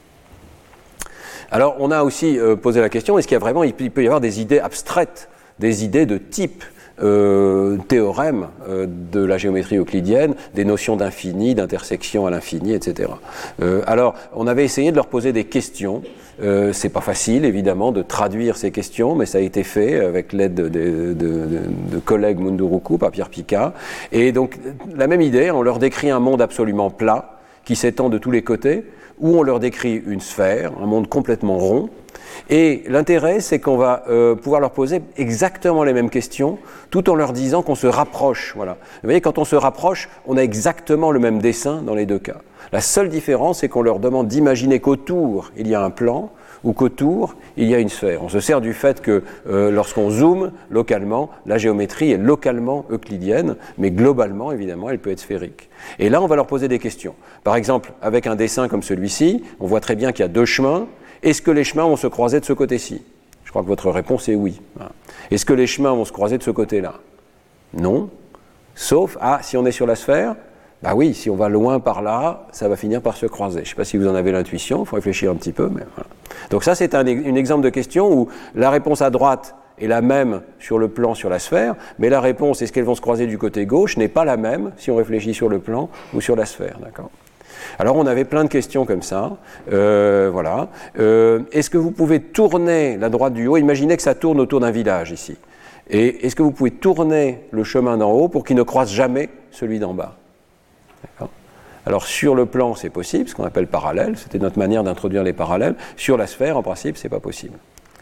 Alors on a aussi posé la question, est-ce qu'il y a vraiment, il peut y avoir des idées abstraites, des idées de type théorème de la géométrie euclidienne, des notions d'infini, d'intersection à l'infini, etc. Alors, on avait essayé de leur poser des questions. C'est pas facile, évidemment, de traduire ces questions, mais ça a été fait avec l'aide de collègues Munduruku, par Pierre Picard. Et donc, la même idée, on leur décrit un monde absolument plat, qui s'étend de tous les côtés, où on leur décrit une sphère, un monde complètement rond. Et l'intérêt, c'est qu'on va pouvoir leur poser exactement les mêmes questions, tout en leur disant qu'on se rapproche. Voilà. Vous voyez, quand on se rapproche, on a exactement le même dessin dans les deux cas. La seule différence, c'est qu'on leur demande d'imaginer qu'autour, il y a un plan, ou qu'autour, il y a une sphère. On se sert du fait que lorsqu'on zoome localement, la géométrie est localement euclidienne, mais globalement, évidemment, elle peut être sphérique. Et là, on va leur poser des questions. Par exemple, avec un dessin comme celui-ci, on voit très bien qu'il y a deux chemins. Est-ce que les chemins vont se croiser de ce côté-ci? Je crois que votre réponse est oui. Est-ce que les chemins vont se croiser de ce côté-là? Non. Sauf, si on est sur la sphère, bah oui, si on va loin par là, ça va finir par se croiser. Je ne sais pas si vous en avez l'intuition, il faut réfléchir un petit peu. Mais voilà. Donc ça, c'est un exemple de question où la réponse à droite est la même sur le plan, sur la sphère, mais la réponse, est-ce qu'elles vont se croiser du côté gauche, n'est pas la même si on réfléchit sur le plan ou sur la sphère. D'accord ? Alors on avait plein de questions comme ça, voilà. Est-ce que vous pouvez tourner la droite du haut? Imaginez que ça tourne autour d'un village ici. Et est-ce que vous pouvez tourner le chemin d'en haut pour qu'il ne croise jamais celui d'en bas? D'accord. Alors sur le plan c'est possible, ce qu'on appelle parallèle, c'était notre manière d'introduire les parallèles. Sur la sphère en principe c'est pas possible.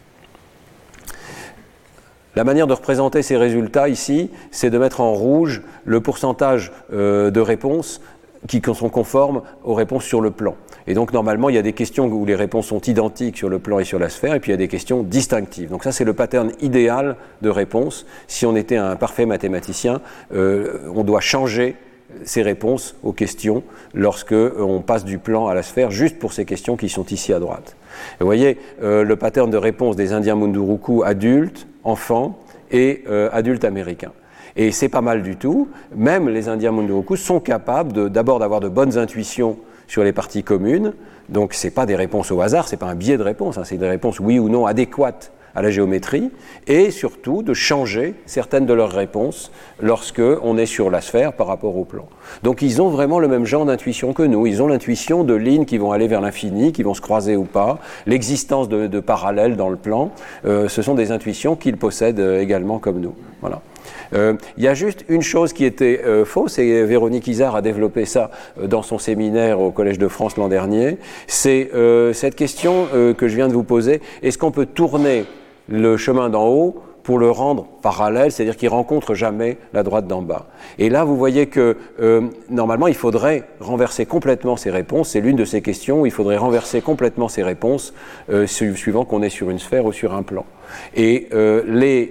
La manière de représenter ces résultats ici, c'est de mettre en rouge le pourcentage de réponses qui sont conformes aux réponses sur le plan. Et donc normalement il y a des questions où les réponses sont identiques sur le plan et sur la sphère, et puis il y a des questions distinctives. Donc ça c'est le pattern idéal de réponse. Si on était un parfait mathématicien, on doit changer ces réponses aux questions lorsque on passe du plan à la sphère, juste pour ces questions qui sont ici à droite. Et vous voyez le pattern de réponse des Indiens Munduruku adultes, enfants et adultes américains. Et c'est pas mal du tout. Même les Indiens Munduruku sont capables d'abord d'avoir de bonnes intuitions sur les parties communes. Donc c'est pas des réponses au hasard, c'est pas un biais de réponse, c'est des réponses oui ou non adéquates à la géométrie, et surtout de changer certaines de leurs réponses lorsque on est sur la sphère par rapport au plan. Donc ils ont vraiment le même genre d'intuition que nous. Ils ont l'intuition de lignes qui vont aller vers l'infini, qui vont se croiser ou pas, l'existence de parallèles dans le plan. Ce sont des intuitions qu'ils possèdent également comme nous. Voilà. Il y a juste une chose qui était fausse, et Véronique Izard a développé ça dans son séminaire au Collège de France l'an dernier, c'est cette question que je viens de vous poser, est-ce qu'on peut tourner le chemin d'en haut pour le rendre parallèle, c'est-à-dire qu'il ne rencontre jamais la droite d'en bas. Et là, vous voyez que normalement, il faudrait renverser complètement ces réponses. C'est l'une de ces questions où il faudrait renverser complètement ces réponses suivant qu'on est sur une sphère ou sur un plan. Et les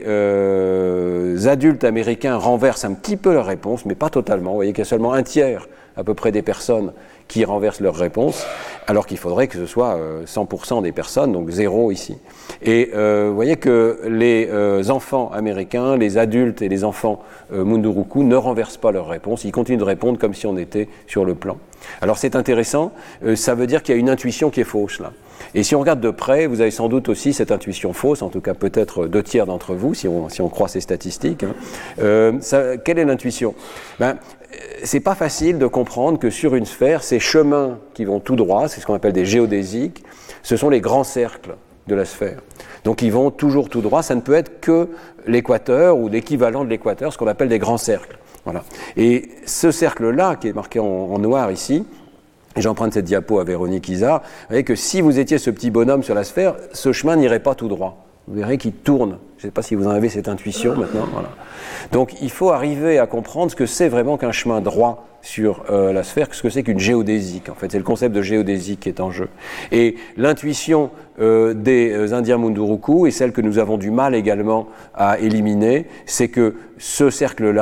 adultes américains renversent un petit peu leurs réponses, mais pas totalement. Vous voyez qu'il y a seulement un tiers à peu près des personnes qui renversent leurs réponses, alors qu'il faudrait que ce soit 100% des personnes, donc 0 ici. Et vous voyez que les enfants américains, les adultes et les enfants Munduruku ne renversent pas leurs réponses, ils continuent de répondre comme si on était sur le plan. Alors c'est intéressant, ça veut dire qu'il y a une intuition qui est fausse là. Et si on regarde de près, vous avez sans doute aussi cette intuition fausse, en tout cas peut-être 2 tiers d'entre vous, si on croit ces statistiques. Quelle est l'intuition? C'est pas facile de comprendre que sur une sphère, ces chemins qui vont tout droit, c'est ce qu'on appelle des géodésiques, ce sont les grands cercles de la sphère. Donc ils vont toujours tout droit, ça ne peut être que l'équateur ou l'équivalent de l'équateur, ce qu'on appelle des grands cercles. Voilà. Et ce cercle-là, qui est marqué en noir ici, et j'emprunte cette diapo à Véronique Izard, vous voyez que si vous étiez ce petit bonhomme sur la sphère, ce chemin n'irait pas tout droit. Vous verrez qu'il tourne. Je ne sais pas si vous en avez cette intuition maintenant. Voilà. Donc il faut arriver à comprendre ce que c'est vraiment qu'un chemin droit sur la sphère, ce que c'est qu'une géodésique. En fait, c'est le concept de géodésique qui est en jeu. Et l'intuition des Indiens Munduruku, et celle que nous avons du mal également à éliminer, c'est que ce cercle-là,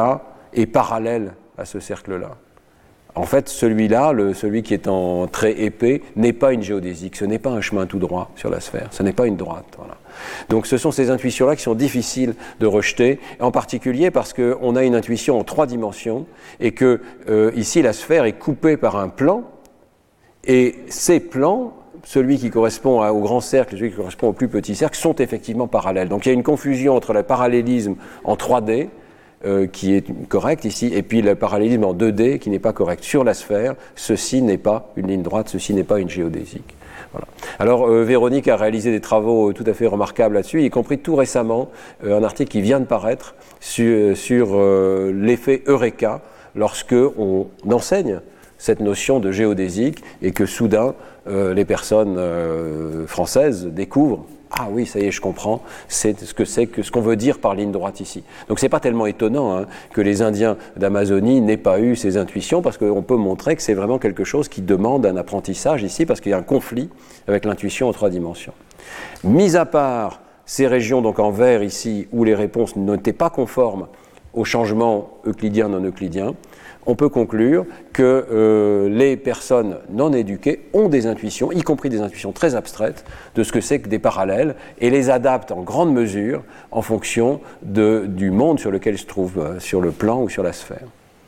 est parallèle à ce cercle-là. En fait, celui-là, celui qui est en trait épais, n'est pas une géodésique, ce n'est pas un chemin tout droit sur la sphère, ce n'est pas une droite. Voilà. Donc ce sont ces intuitions-là qui sont difficiles de rejeter, en particulier parce qu'on a une intuition en 3 dimensions, et que ici la sphère est coupée par un plan, et ces plans, celui qui correspond au grand cercle et celui qui correspond au plus petit cercle, sont effectivement parallèles. Donc il y a une confusion entre le parallélisme en 3D, qui est correct ici, et puis le parallélisme en 2D qui n'est pas correct. Sur la sphère, ceci n'est pas une ligne droite, ceci n'est pas une géodésique. Voilà. Alors Véronique a réalisé des travaux tout à fait remarquables là-dessus, y compris tout récemment un article qui vient de paraître sur l'effet Eureka lorsque on enseigne cette notion de géodésique et que soudain les personnes françaises découvrent: ah oui, ça y est, je comprends, c'est ce qu'on veut dire par ligne droite ici. Donc c'est pas tellement étonnant que les Indiens d'Amazonie n'aient pas eu ces intuitions, parce qu'on peut montrer que c'est vraiment quelque chose qui demande un apprentissage ici, parce qu'il y a un conflit avec l'intuition en 3 dimensions. Mis à part ces régions donc en vert ici, où les réponses n'étaient pas conformes au changement euclidien non euclidien, on peut conclure que les personnes non éduquées ont des intuitions, y compris des intuitions très abstraites, de ce que c'est que des parallèles, et les adaptent en grande mesure en fonction du monde sur lequel ils se trouvent, sur le plan ou sur la sphère.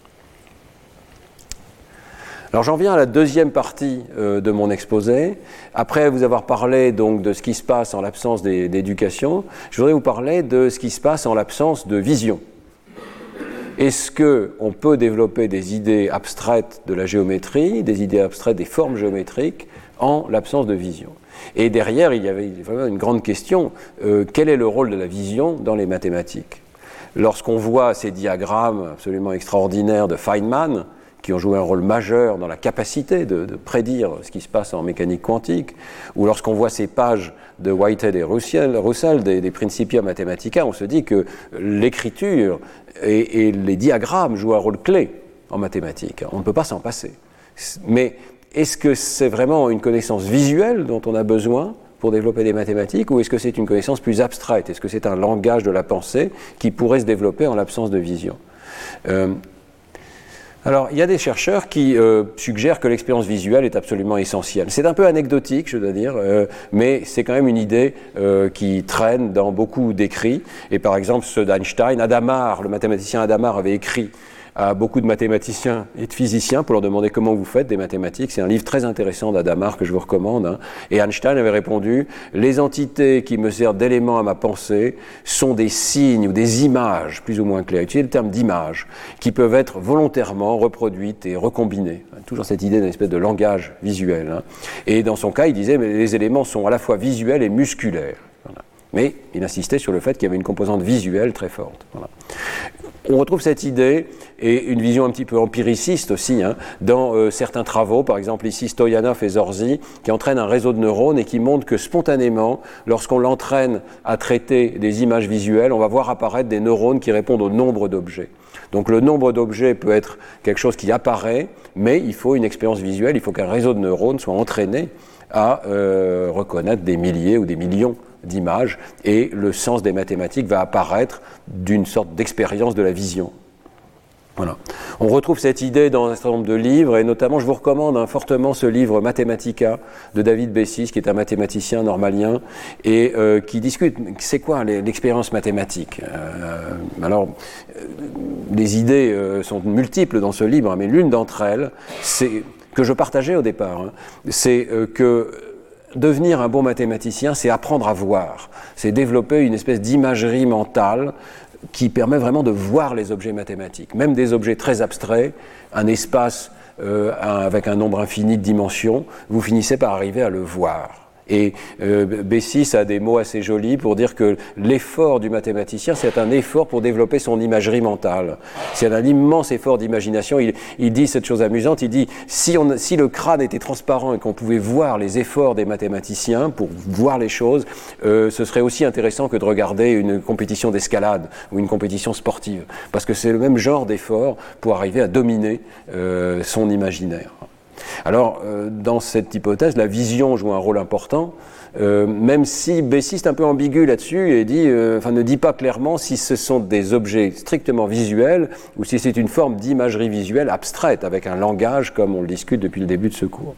Alors j'en viens à la deuxième partie de mon exposé. Après vous avoir parlé donc de ce qui se passe en l'absence d'éducation, je voudrais vous parler de ce qui se passe en l'absence de vision. Est-ce qu'on peut développer des idées abstraites de la géométrie, des idées abstraites des formes géométriques, en l'absence de vision? Et derrière, il y avait vraiment une grande question, quel est le rôle de la vision dans les mathématiques? Lorsqu'on voit ces diagrammes absolument extraordinaires de Feynman, qui ont joué un rôle majeur dans la capacité de prédire ce qui se passe en mécanique quantique, ou lorsqu'on voit ces pages de Whitehead et Russell des Principia Mathematica, on se dit que l'écriture et les diagrammes jouent un rôle clé en mathématiques. On ne peut pas s'en passer. Mais est-ce que c'est vraiment une connaissance visuelle dont on a besoin pour développer des mathématiques, ou est-ce que c'est une connaissance plus abstraite? Est-ce que c'est un langage de la pensée qui pourrait se développer en l'absence de vision? Alors, il y a des chercheurs qui suggèrent que l'expérience visuelle est absolument essentielle. C'est un peu anecdotique, je dois dire, mais c'est quand même une idée qui traîne dans beaucoup d'écrits. Et par exemple, ceux d'Einstein, Hadamard, le mathématicien Hadamard avait écrit à beaucoup de mathématiciens et de physiciens pour leur demander comment vous faites des mathématiques. C'est un livre très intéressant d'Hadamard que je vous recommande. Et Einstein avait répondu: les entités qui me servent d'éléments à ma pensée sont des signes ou des images plus ou moins claires. Utilisez le terme d'image, qui peuvent être volontairement reproduites et recombinées. Toujours cette idée d'une espèce de langage visuel. Et dans son cas, il disait: mais les éléments sont à la fois visuels et musculaires. Voilà. Mais il insistait sur le fait qu'il y avait une composante visuelle très forte. Voilà. On retrouve cette idée et une vision un petit peu empiriciste aussi dans certains travaux, par exemple ici Stoyanov et Zorzi, qui entraînent un réseau de neurones et qui montrent que spontanément, lorsqu'on l'entraîne à traiter des images visuelles, on va voir apparaître des neurones qui répondent au nombre d'objets. Donc le nombre d'objets peut être quelque chose qui apparaît, mais il faut une expérience visuelle, il faut qu'un réseau de neurones soit entraîné à reconnaître des milliers ou des millions d'images, et le sens des mathématiques va apparaître d'une sorte d'expérience de la vision. Voilà. On retrouve cette idée dans un certain nombre de livres, et notamment je vous recommande fortement ce livre Mathematica de David Bessis, qui est un mathématicien normalien, et qui discute c'est quoi l'expérience mathématique. Alors, les idées sont multiples dans ce livre, mais l'une d'entre elles, c'est que je partageais au départ, c'est que devenir un bon mathématicien, c'est apprendre à voir, c'est développer une espèce d'imagerie mentale qui permet vraiment de voir les objets mathématiques, même des objets très abstraits, un espace avec un nombre infini de dimensions, vous finissez par arriver à le voir. Et Bessis a des mots assez jolis pour dire que l'effort du mathématicien, c'est un effort pour développer son imagerie mentale. C'est un immense effort d'imagination. Il dit cette chose amusante, il dit si le crâne était transparent et qu'on pouvait voir les efforts des mathématiciens pour voir les choses, ce serait aussi intéressant que de regarder une compétition d'escalade ou une compétition sportive. Parce que c'est le même genre d'effort pour arriver à dominer son imaginaire. Alors, dans cette hypothèse, la vision joue un rôle important, même si Bessy est un peu ambigu là-dessus et ne dit pas clairement si ce sont des objets strictement visuels ou si c'est une forme d'imagerie visuelle abstraite, avec un langage comme on le discute depuis le début de ce cours.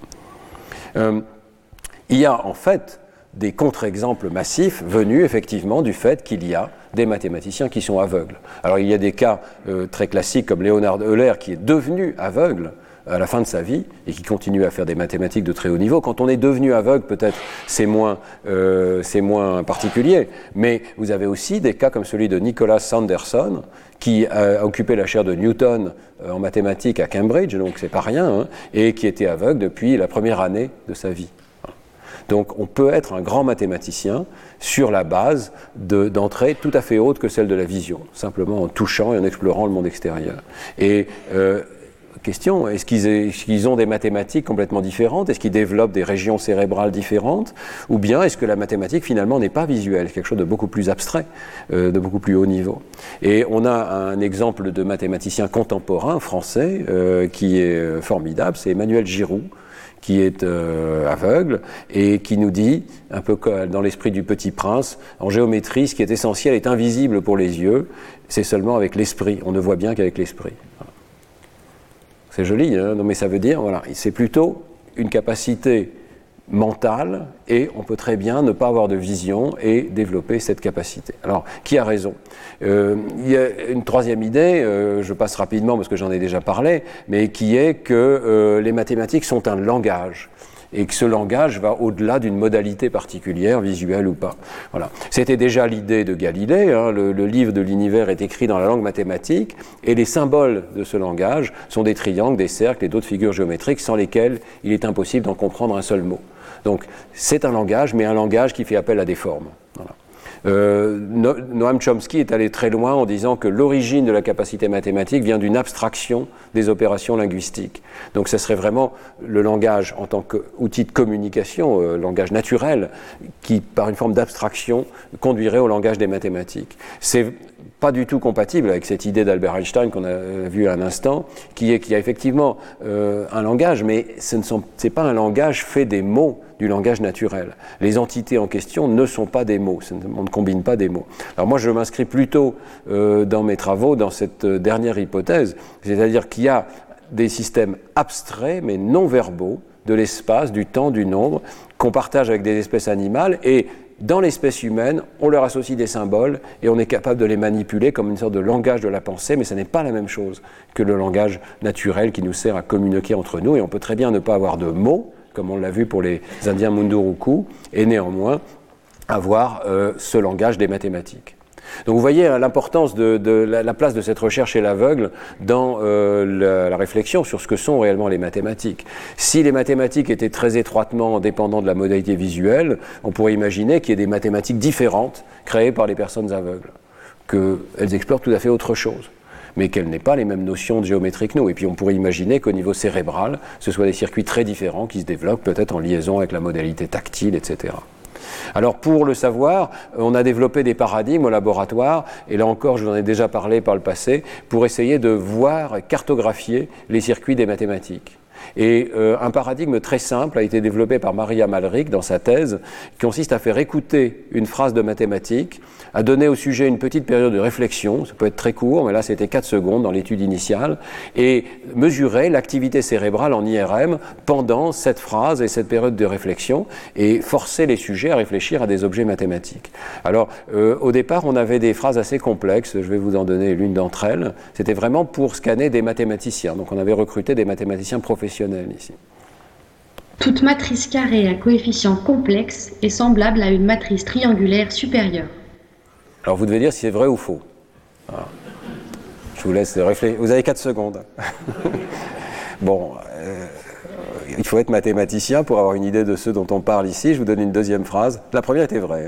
Il y a en fait des contre-exemples massifs venus effectivement du fait qu'il y a des mathématiciens qui sont aveugles. Alors il y a des cas très classiques comme Leonhard Euler qui est devenu aveugle à la fin de sa vie et qui continue à faire des mathématiques de très haut niveau. Quand on est devenu aveugle, peut-être c'est moins particulier, mais vous avez aussi des cas comme celui de Nicholas Sanderson qui a occupé la chaire de Newton en mathématiques à Cambridge, donc c'est pas rien, hein, et qui était aveugle depuis la première année de sa vie. Donc on peut être un grand mathématicien sur la base d'entrées tout à fait hautes que celle de la vision, simplement en touchant et en explorant le monde extérieur. Et question, est-ce qu'ils ont des mathématiques complètement différentes? Est-ce qu'ils développent des régions cérébrales différentes? Ou bien est-ce que la mathématique finalement n'est pas visuelle, quelque chose de beaucoup plus abstrait, de beaucoup plus haut niveau? Et on a un exemple de mathématicien contemporain français qui est formidable, c'est Emmanuel Giroux, qui est aveugle et qui nous dit, un peu dans l'esprit du Petit Prince, en géométrie, ce qui est essentiel est invisible pour les yeux, c'est seulement avec l'esprit, on ne voit bien qu'avec l'esprit. Voilà. C'est joli, hein, non, mais ça veut dire, voilà, c'est plutôt une capacité mentale et on peut très bien ne pas avoir de vision et développer cette capacité. Alors, qui a raison? Il y a une troisième idée, je passe rapidement parce que j'en ai déjà parlé, mais qui est que les mathématiques sont un langage et que ce langage va au-delà d'une modalité particulière, visuelle ou pas. Voilà. C'était déjà l'idée de Galilée, hein, le livre de l'univers est écrit dans la langue mathématique, et les symboles de ce langage sont des triangles, des cercles et d'autres figures géométriques sans lesquelles il est impossible d'en comprendre un seul mot. Donc c'est un langage, mais un langage qui fait appel à des formes. Voilà. Noam Chomsky est allé très loin en disant que l'origine de la capacité mathématique vient d'une abstraction des opérations linguistiques. Donc ce serait vraiment le langage en tant qu'outil de communication, langage naturel, qui par une forme d'abstraction conduirait au langage des mathématiques. C'est pas du tout compatible avec cette idée d'Albert Einstein qu'on a vue à un instant, qui a effectivement un langage, mais c'est pas un langage fait des mots du langage naturel. Les entités en question ne sont pas des mots, on ne combine pas des mots. Alors moi je m'inscris plutôt dans mes travaux dans cette dernière hypothèse, c'est-à-dire qu'il y a des systèmes abstraits mais non verbaux de l'espace, du temps, du nombre, qu'on partage avec des espèces animales, et dans l'espèce humaine, on leur associe des symboles et on est capable de les manipuler comme une sorte de langage de la pensée, mais ce n'est pas la même chose que le langage naturel qui nous sert à communiquer entre nous, et on peut très bien ne pas avoir de mots, comme on l'a vu pour les Indiens Munduruku, et néanmoins avoir ce langage des mathématiques. Donc vous voyez l'importance de la place de cette recherche chez l'aveugle dans la réflexion sur ce que sont réellement les mathématiques. Si les mathématiques étaient très étroitement dépendantes de la modalité visuelle, on pourrait imaginer qu'il y ait des mathématiques différentes créées par les personnes aveugles, qu'elles explorent tout à fait autre chose, mais qu'elles n'aient pas les mêmes notions de géométrie que nous. Et puis on pourrait imaginer qu'au niveau cérébral, ce soient des circuits très différents qui se développent peut-être en liaison avec la modalité tactile, etc. Alors pour le savoir, on a développé des paradigmes au laboratoire, et là encore je vous en ai déjà parlé par le passé, pour essayer de voir, cartographier les circuits des mathématiques. Et un paradigme très simple a été développé par Maria Malric dans sa thèse, qui consiste à faire écouter une phrase de mathématiques, à donner au sujet une petite période de réflexion, ça peut être très court, mais là c'était 4 secondes dans l'étude initiale, et mesurer l'activité cérébrale en IRM pendant cette phrase et cette période de réflexion, et forcer les sujets à réfléchir à des objets mathématiques. Alors au départ on avait des phrases assez complexes, je vais vous en donner l'une d'entre elles, c'était vraiment pour scanner des mathématiciens, donc on avait recruté des mathématiciens professionnels ici. Toute matrice carrée à coefficient complexe est semblable à une matrice triangulaire supérieure. Alors vous devez dire si c'est vrai ou faux. Alors, je vous laisse réfléchir. Vous avez 4 secondes. Bon, il faut être mathématicien pour avoir une idée de ce dont on parle ici. Je vous donne une deuxième phrase. La première était vraie.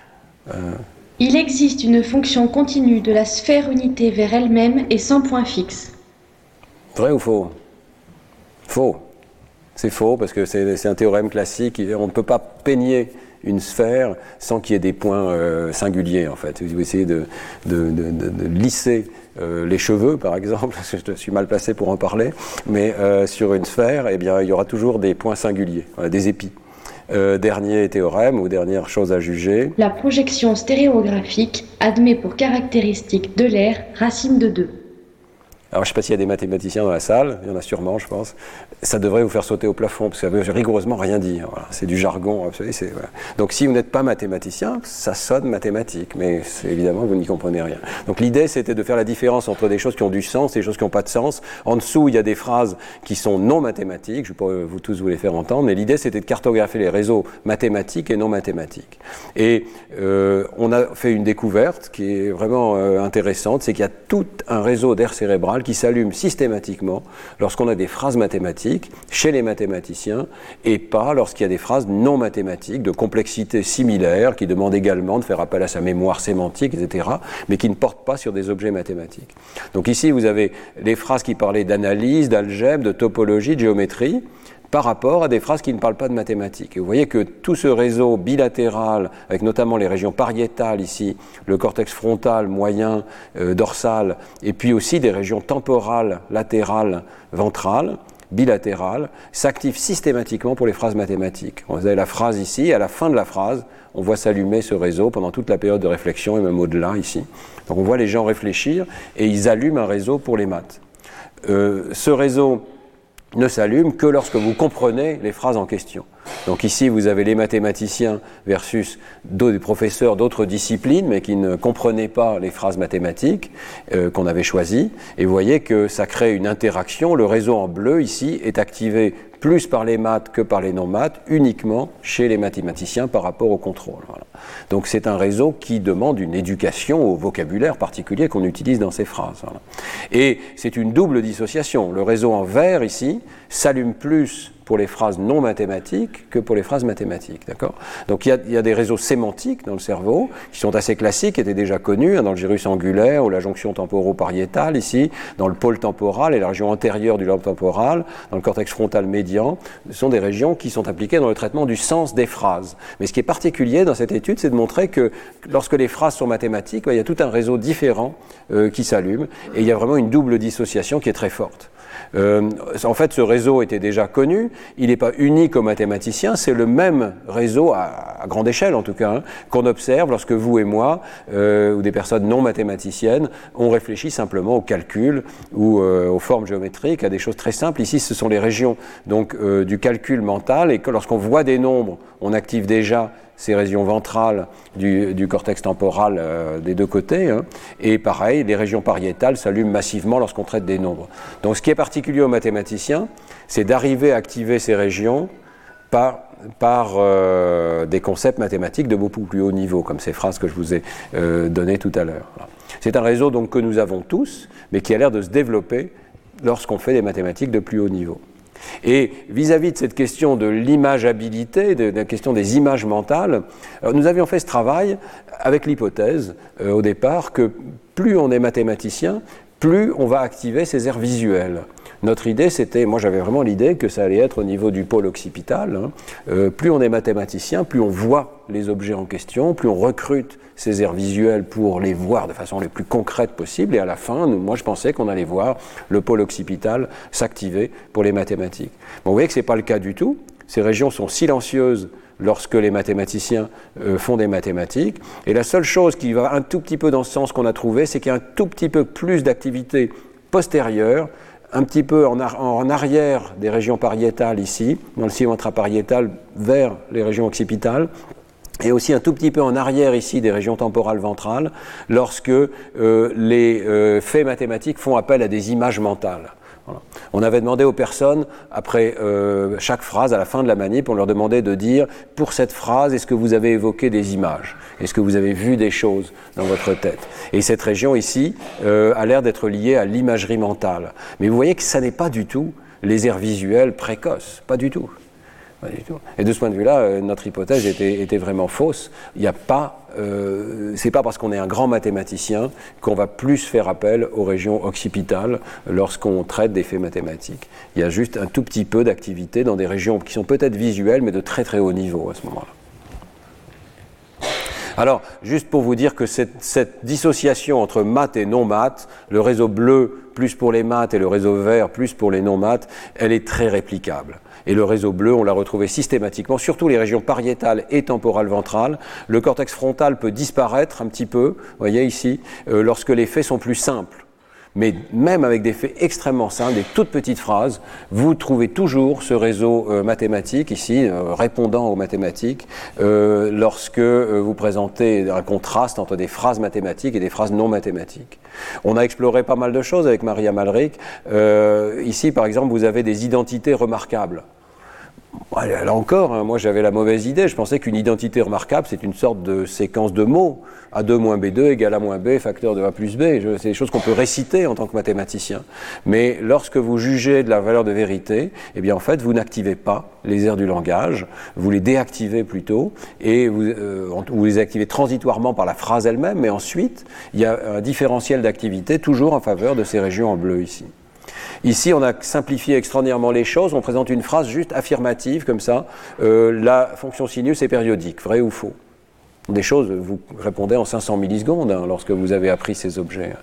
Il existe une fonction continue de la sphère unité vers elle-même et sans point fixe. Vrai ou faux? Faux. C'est faux parce que c'est un théorème classique. On ne peut pas peigner une sphère sans qu'il y ait des points singuliers, en fait. Vous essayez de lisser les cheveux, par exemple, parce que je suis mal placé pour en parler, mais sur une sphère, eh bien, il y aura toujours des points singuliers, des épis. Dernier théorème ou dernière chose à juger. La projection stéréographique admet pour caractéristique de l'air racine de 2. Alors, je ne sais pas s'il y a des mathématiciens dans la salle, il y en a sûrement, je pense. Ça devrait vous faire sauter au plafond, parce que ça veut rigoureusement rien dire. Voilà. C'est du jargon, vous savez, voilà. Donc, si vous n'êtes pas mathématicien, ça sonne mathématique, mais évidemment, vous n'y comprenez rien. Donc, l'idée, c'était de faire la différence entre des choses qui ont du sens et des choses qui n'ont pas de sens. En dessous, il y a des phrases qui sont non mathématiques, je ne vais pas vous tous vous les faire entendre, mais l'idée, c'était de cartographier les réseaux mathématiques et non mathématiques. Et on a fait une découverte qui est vraiment intéressante, c'est qu'il y a tout un réseau d'air cérébral qui s'allume systématiquement lorsqu'on a des phrases mathématiques chez les mathématiciens et pas lorsqu'il y a des phrases non mathématiques de complexité similaire qui demandent également de faire appel à sa mémoire sémantique, etc., mais qui ne portent pas sur des objets mathématiques. Donc ici, vous avez les phrases qui parlaient d'analyse, d'algèbre, de topologie, de géométrie, par rapport à des phrases qui ne parlent pas de mathématiques. Et vous voyez que tout ce réseau bilatéral, avec notamment les régions pariétales ici, le cortex frontal, moyen, dorsal, et puis aussi des régions temporales, latérales, ventrales, bilatérales, s'active systématiquement pour les phrases mathématiques. Vous avez la phrase ici, et à la fin de la phrase, on voit s'allumer ce réseau pendant toute la période de réflexion, et même au-delà ici. Donc on voit les gens réfléchir, et ils allument un réseau pour les maths. Ce réseau ne s'allume que lorsque vous comprenez les phrases en question. Donc ici, vous avez les mathématiciens versus des professeurs d'autres disciplines, mais qui ne comprenaient pas les phrases mathématiques qu'on avait choisies. Et vous voyez que ça crée une interaction. Le réseau en bleu, ici, est activé plus par les maths que par les non-maths, uniquement chez les mathématiciens par rapport au contrôle. Voilà. Donc c'est un réseau qui demande une éducation au vocabulaire particulier qu'on utilise dans ces phrases. Voilà. Et c'est une double dissociation. Le réseau en vert, ici, s'allume plus pour les phrases non mathématiques que pour les phrases mathématiques. D'accord ? Donc il y a des réseaux sémantiques dans le cerveau qui sont assez classiques, qui étaient déjà connus, dans le gyrus angulaire ou la jonction temporo-pariétale ici, dans le pôle temporal et la région antérieure du lobe temporal, dans le cortex frontal médian. Ce sont des régions qui sont impliquées dans le traitement du sens des phrases. Mais ce qui est particulier dans cette étude, c'est de montrer que lorsque les phrases sont mathématiques, il y a tout un réseau différent qui s'allume et il y a vraiment une double dissociation qui est très forte. En fait, ce réseau était déjà connu, il n'est pas unique aux mathématiciens, c'est le même réseau, à grande échelle en tout cas, qu'on observe lorsque vous et moi, ou des personnes non mathématiciennes, on réfléchit simplement au calcul ou aux formes géométriques, à des choses très simples. Ici, ce sont les régions donc, du calcul mental, et que lorsqu'on voit des nombres, on active déjà ces régions ventrales du cortex temporal des deux côtés, hein. Et pareil, les régions pariétales s'allument massivement lorsqu'on traite des nombres. Donc ce qui est particulier aux mathématiciens, c'est d'arriver à activer ces régions par des concepts mathématiques de beaucoup plus haut niveau, comme ces phrases que je vous ai données tout à l'heure. C'est un réseau donc, que nous avons tous, mais qui a l'air de se développer lorsqu'on fait des mathématiques de plus haut niveau. Et vis-à-vis de cette question de l'imageabilité, de la question des images mentales, nous avions fait ce travail avec l'hypothèse, au départ, que plus on est mathématicien, plus on va activer ces aires visuelles. Notre idée, c'était, moi j'avais vraiment l'idée que ça allait être au niveau du pôle occipital, hein. Plus on est mathématicien, plus on voit les objets en question, plus on recrute ces aires visuelles pour les voir de façon les plus concrète possible, et à la fin, moi je pensais qu'on allait voir le pôle occipital s'activer pour les mathématiques. Bon, vous voyez que ce n'est pas le cas du tout, ces régions sont silencieuses lorsque les mathématiciens font des mathématiques, et la seule chose qui va un tout petit peu dans ce sens qu'on a trouvé, c'est qu'il y a un tout petit peu plus d'activité postérieure, un petit peu en arrière des régions pariétales ici, dans le ciment intrapariétal vers les régions occipitales, et aussi un tout petit peu en arrière ici des régions temporales ventrales, lorsque les faits mathématiques font appel à des images mentales. Voilà. On avait demandé aux personnes, après chaque phrase, à la fin de la manip, on leur demandait de dire, pour cette phrase, est-ce que vous avez évoqué des images ? Est-ce que vous avez vu des choses dans votre tête ? Et cette région ici a l'air d'être liée à l'imagerie mentale. Mais vous voyez que ça n'est pas du tout les aires visuelles précoces, pas du tout. Pas du tout. Et de ce point de vue-là, notre hypothèse était vraiment fausse. Il n'y a pas, c'est pas parce qu'on est un grand mathématicien qu'on va plus faire appel aux régions occipitales lorsqu'on traite des faits mathématiques. Il y a juste un tout petit peu d'activité dans des régions qui sont peut-être visuelles, mais de très très haut niveau à ce moment-là. Alors, juste pour vous dire que cette dissociation entre maths et non-maths, le réseau bleu plus pour les maths et le réseau vert plus pour les non-maths, elle est très réplicable. Et le réseau bleu, on l'a retrouvé systématiquement, surtout les régions pariétales et temporales ventrales. Le cortex frontal peut disparaître un petit peu, vous voyez ici, lorsque les faits sont plus simples. Mais même avec des faits extrêmement simples, des toutes petites phrases, vous trouvez toujours ce réseau mathématique ici, répondant aux mathématiques, lorsque vous présentez un contraste entre des phrases mathématiques et des phrases non mathématiques. On a exploré pas mal de choses avec Marie Amalric. Ici, par exemple, vous avez des identités remarquables. Là encore, hein, moi j'avais la mauvaise idée, je pensais qu'une identité remarquable c'est une sorte de séquence de mots. A2 moins B2 égale A moins B, facteur de A plus B, c'est des choses qu'on peut réciter en tant que mathématicien. Mais lorsque vous jugez de la valeur de vérité, eh bien en fait vous n'activez pas les aires du langage, vous les déactivez plutôt, et vous les activez transitoirement par la phrase elle-même, mais ensuite il y a un différentiel d'activité toujours en faveur de ces régions en bleu ici. Ici, on a simplifié extraordinairement les choses, on présente une phrase juste affirmative, comme ça, la fonction sinus est périodique, vrai ou faux. Des choses, vous répondez en 500 millisecondes hein, lorsque vous avez appris ces objets.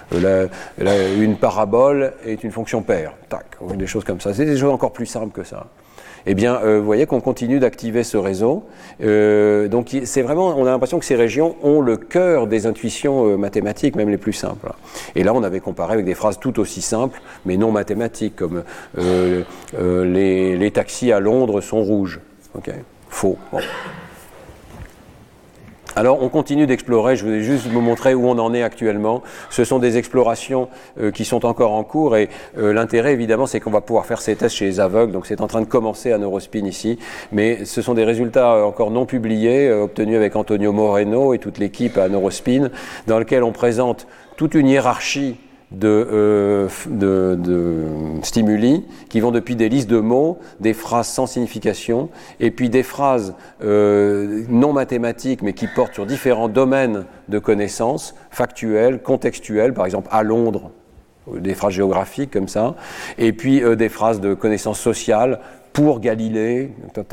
Une parabole est une fonction paire, tac, des choses comme ça. C'est des choses encore plus simples que ça. Eh bien, vous voyez qu'on continue d'activer ce réseau. Donc, c'est vraiment, on a l'impression que ces régions ont le cœur des intuitions mathématiques, même les plus simples. Et là, on avait comparé avec des phrases tout aussi simples, mais non mathématiques, comme les taxis à Londres sont rouges. Okay. Faux. Bon. Alors, on continue d'explorer, je voulais juste vous montrer où on en est actuellement. Ce sont des explorations qui sont encore en cours et l'intérêt, évidemment, c'est qu'on va pouvoir faire ces tests chez les aveugles, donc c'est en train de commencer à Neurospin ici, mais ce sont des résultats encore non publiés, obtenus avec Antonio Moreno et toute l'équipe à Neurospin, dans lesquels on présente toute une hiérarchie de stimuli qui vont depuis des listes de mots, des phrases sans signification et puis des phrases non mathématiques mais qui portent sur différents domaines de connaissances factuelles, contextuelles, par exemple à Londres, des phrases géographiques comme ça, et puis des phrases de connaissances sociales pour Galilée,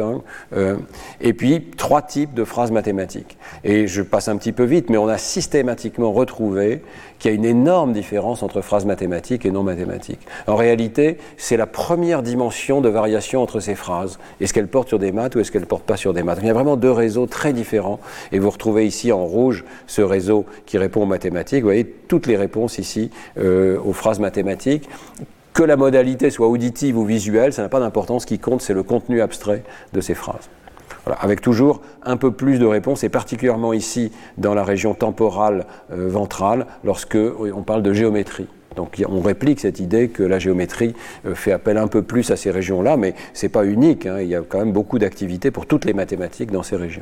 et puis 3 types de phrases mathématiques. Et je passe un petit peu vite, mais on a systématiquement retrouvé qu'il y a une énorme différence entre phrases mathématiques et non mathématiques. En réalité, c'est la première dimension de variation entre ces phrases. Est-ce qu'elles portent sur des maths ou est-ce qu'elles ne portent pas sur des maths? Il y a vraiment 2 réseaux très différents, et vous retrouvez ici en rouge ce réseau qui répond aux mathématiques. Vous voyez toutes les réponses ici aux phrases mathématiques. Que la modalité soit auditive ou visuelle, ça n'a pas d'importance. Ce qui compte, c'est le contenu abstrait de ces phrases. Voilà, avec toujours un peu plus de réponses, et particulièrement ici, dans la région temporale ventrale, lorsque on parle de géométrie. Donc on réplique cette idée que la géométrie fait appel un peu plus à ces régions-là, mais ce n'est pas unique, hein, il y a quand même beaucoup d'activités pour toutes les mathématiques dans ces régions.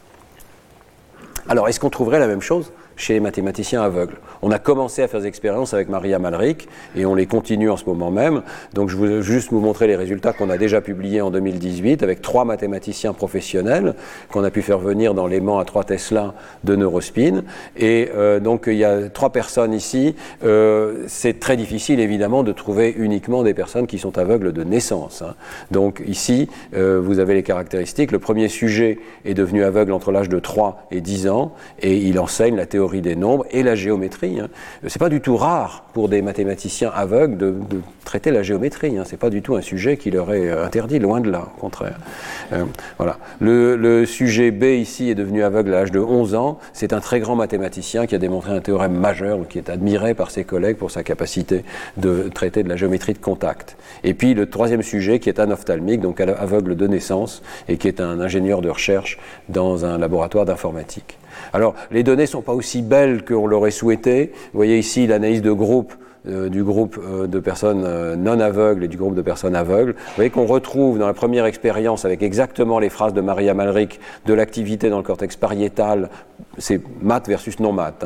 Alors, est-ce qu'on trouverait la même chose chez les mathématiciens aveugles? On a commencé à faire des expériences avec Marie Amalric et on les continue en ce moment même. Donc je veux juste vous montrer les résultats qu'on a déjà publiés en 2018 avec 3 mathématiciens professionnels qu'on a pu faire venir dans l'aimant à 3 Tesla de Neurospin. Et donc il y a 3 personnes ici. C'est très difficile évidemment de trouver uniquement des personnes qui sont aveugles de naissance. Hein. Donc ici, vous avez les caractéristiques. Le premier sujet est devenu aveugle entre l'âge de 3 et 10 ans et il enseigne la théorie des nombres et la géométrie. Hein. C'est pas du tout rare pour des mathématiciens aveugles de traiter la géométrie. Hein. C'est pas du tout un sujet qui leur est interdit, loin de là, au contraire. Voilà. Le sujet B ici est devenu aveugle à l'âge de 11 ans. C'est un très grand mathématicien qui a démontré un théorème majeur, qui est admiré par ses collègues pour sa capacité de traiter de la géométrie de contact. Et puis le 3e sujet qui est anophtalmique, donc aveugle de naissance, et qui est un ingénieur de recherche dans un laboratoire d'informatique. Alors, les données ne sont pas aussi belles qu'on l'aurait souhaité. Vous voyez ici l'analyse de groupe du groupe de personnes non aveugles et du groupe de personnes aveugles. Vous voyez qu'on retrouve dans la première expérience avec exactement les phrases de Marie Amalric de l'activité dans le cortex pariétal c'est mat versus non mat,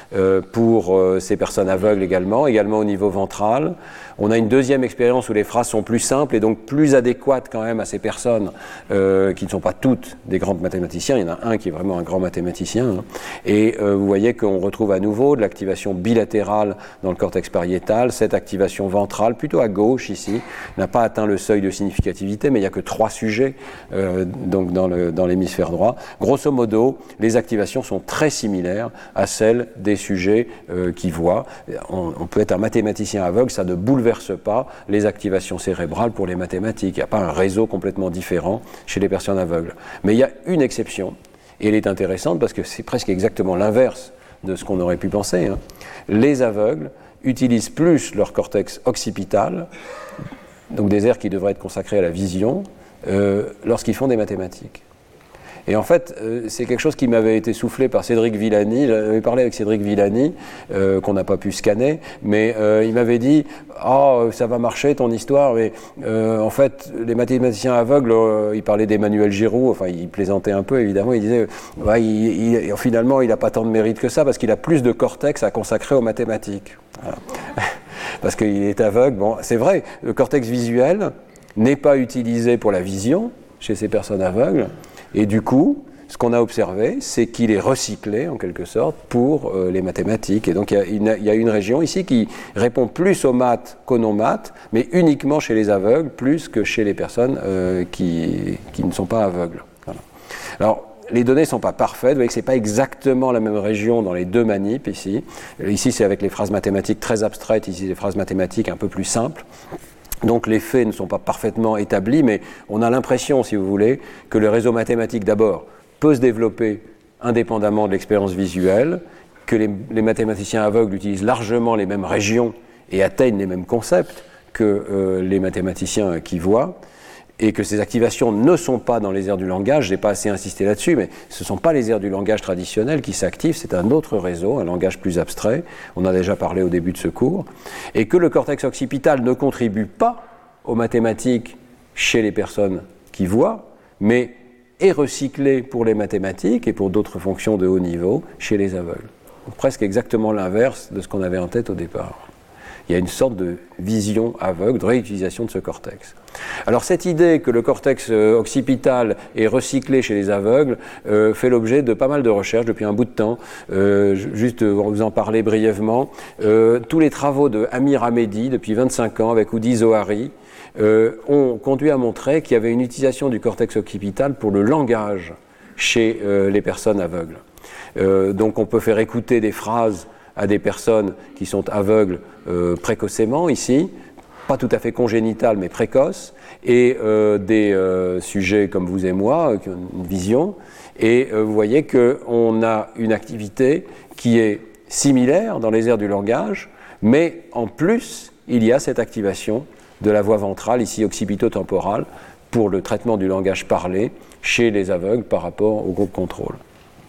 pour ces personnes aveugles également au niveau ventral. On a une deuxième expérience où les phrases sont plus simples et donc plus adéquates quand même à ces personnes qui ne sont pas toutes des grands mathématiciens. Il y en a un qui est vraiment un grand mathématicien. Et vous voyez qu'on retrouve à nouveau de l'activation bilatérale dans le cortex pariétal. Cette activation ventrale, plutôt à gauche ici, n'a pas atteint le seuil de significativité, mais il n'y a que 3 sujets donc dans l'hémisphère droit. Grosso modo, les activations sont très similaires à celles des sujets qui voient. On peut être un mathématicien aveugle, ça ne bouleverse pas les activations cérébrales pour les mathématiques. Il n'y a pas un réseau complètement différent chez les personnes aveugles. Mais il y a une exception, et elle est intéressante parce que c'est presque exactement l'inverse de ce qu'on aurait pu penser. Les aveugles utilisent plus leur cortex occipital, donc des aires qui devraient être consacrées à la vision, lorsqu'ils font des mathématiques. Et en fait, c'est quelque chose qui m'avait été soufflé par Cédric Villani. J'avais parlé avec Cédric Villani, qu'on n'a pas pu scanner, mais il m'avait dit « Ah, ça va marcher ton histoire, mais en fait, les mathématiciens aveugles, il parlait d'Emmanuel Giroux, enfin il plaisantait un peu évidemment, il disait « Finalement, il n'a pas tant de mérite que ça, parce qu'il a plus de cortex à consacrer aux mathématiques. » Voilà. Parce qu'il est aveugle. Bon, c'est vrai, le cortex visuel n'est pas utilisé pour la vision chez ces personnes aveugles. Et du coup, ce qu'on a observé, c'est qu'il est recyclé, en quelque sorte, pour les mathématiques. Et donc, il y a une région ici qui répond plus aux maths qu'aux non-maths, mais uniquement chez les aveugles, plus que chez les personnes qui ne sont pas aveugles. Voilà. Alors, les données ne sont pas parfaites. Vous voyez que ce n'est pas exactement la même région dans les deux manips, ici. Ici, c'est avec les phrases mathématiques très abstraites, ici, les phrases mathématiques un peu plus simples. Donc les faits ne sont pas parfaitement établis, mais on a l'impression, si vous voulez, que le réseau mathématique, d'abord, peut se développer indépendamment de l'expérience visuelle, que les mathématiciens aveugles utilisent largement les mêmes régions et atteignent les mêmes concepts que les mathématiciens qui voient, et que ces activations ne sont pas dans les aires du langage. Je n'ai pas assez insisté là-dessus, mais ce ne sont pas les aires du langage traditionnelles qui s'activent, c'est un autre réseau, un langage plus abstrait, on a déjà parlé au début de ce cours, et que le cortex occipital ne contribue pas aux mathématiques chez les personnes qui voient, mais est recyclé pour les mathématiques et pour d'autres fonctions de haut niveau chez les aveugles. Donc, presque exactement l'inverse de ce qu'on avait en tête au départ. Il y a une sorte de vision aveugle, de réutilisation de ce cortex. Alors cette idée que le cortex occipital est recyclé chez les aveugles fait l'objet de pas mal de recherches depuis un bout de temps. Juste vous en parler brièvement. Tous les travaux de Amir Hamedi depuis 25 ans avec Udi Zohari ont conduit à montrer qu'il y avait une utilisation du cortex occipital pour le langage chez les personnes aveugles. Donc on peut faire écouter des phrases à des personnes qui sont aveugles précocement ici, pas tout à fait congénitales mais précoces, et des sujets comme vous et moi qui ont une vision, et vous voyez qu'on a une activité qui est similaire dans les aires du langage, mais en plus il y a cette activation de la voie ventrale, ici occipito-temporale, pour le traitement du langage parlé chez les aveugles par rapport au groupe contrôle.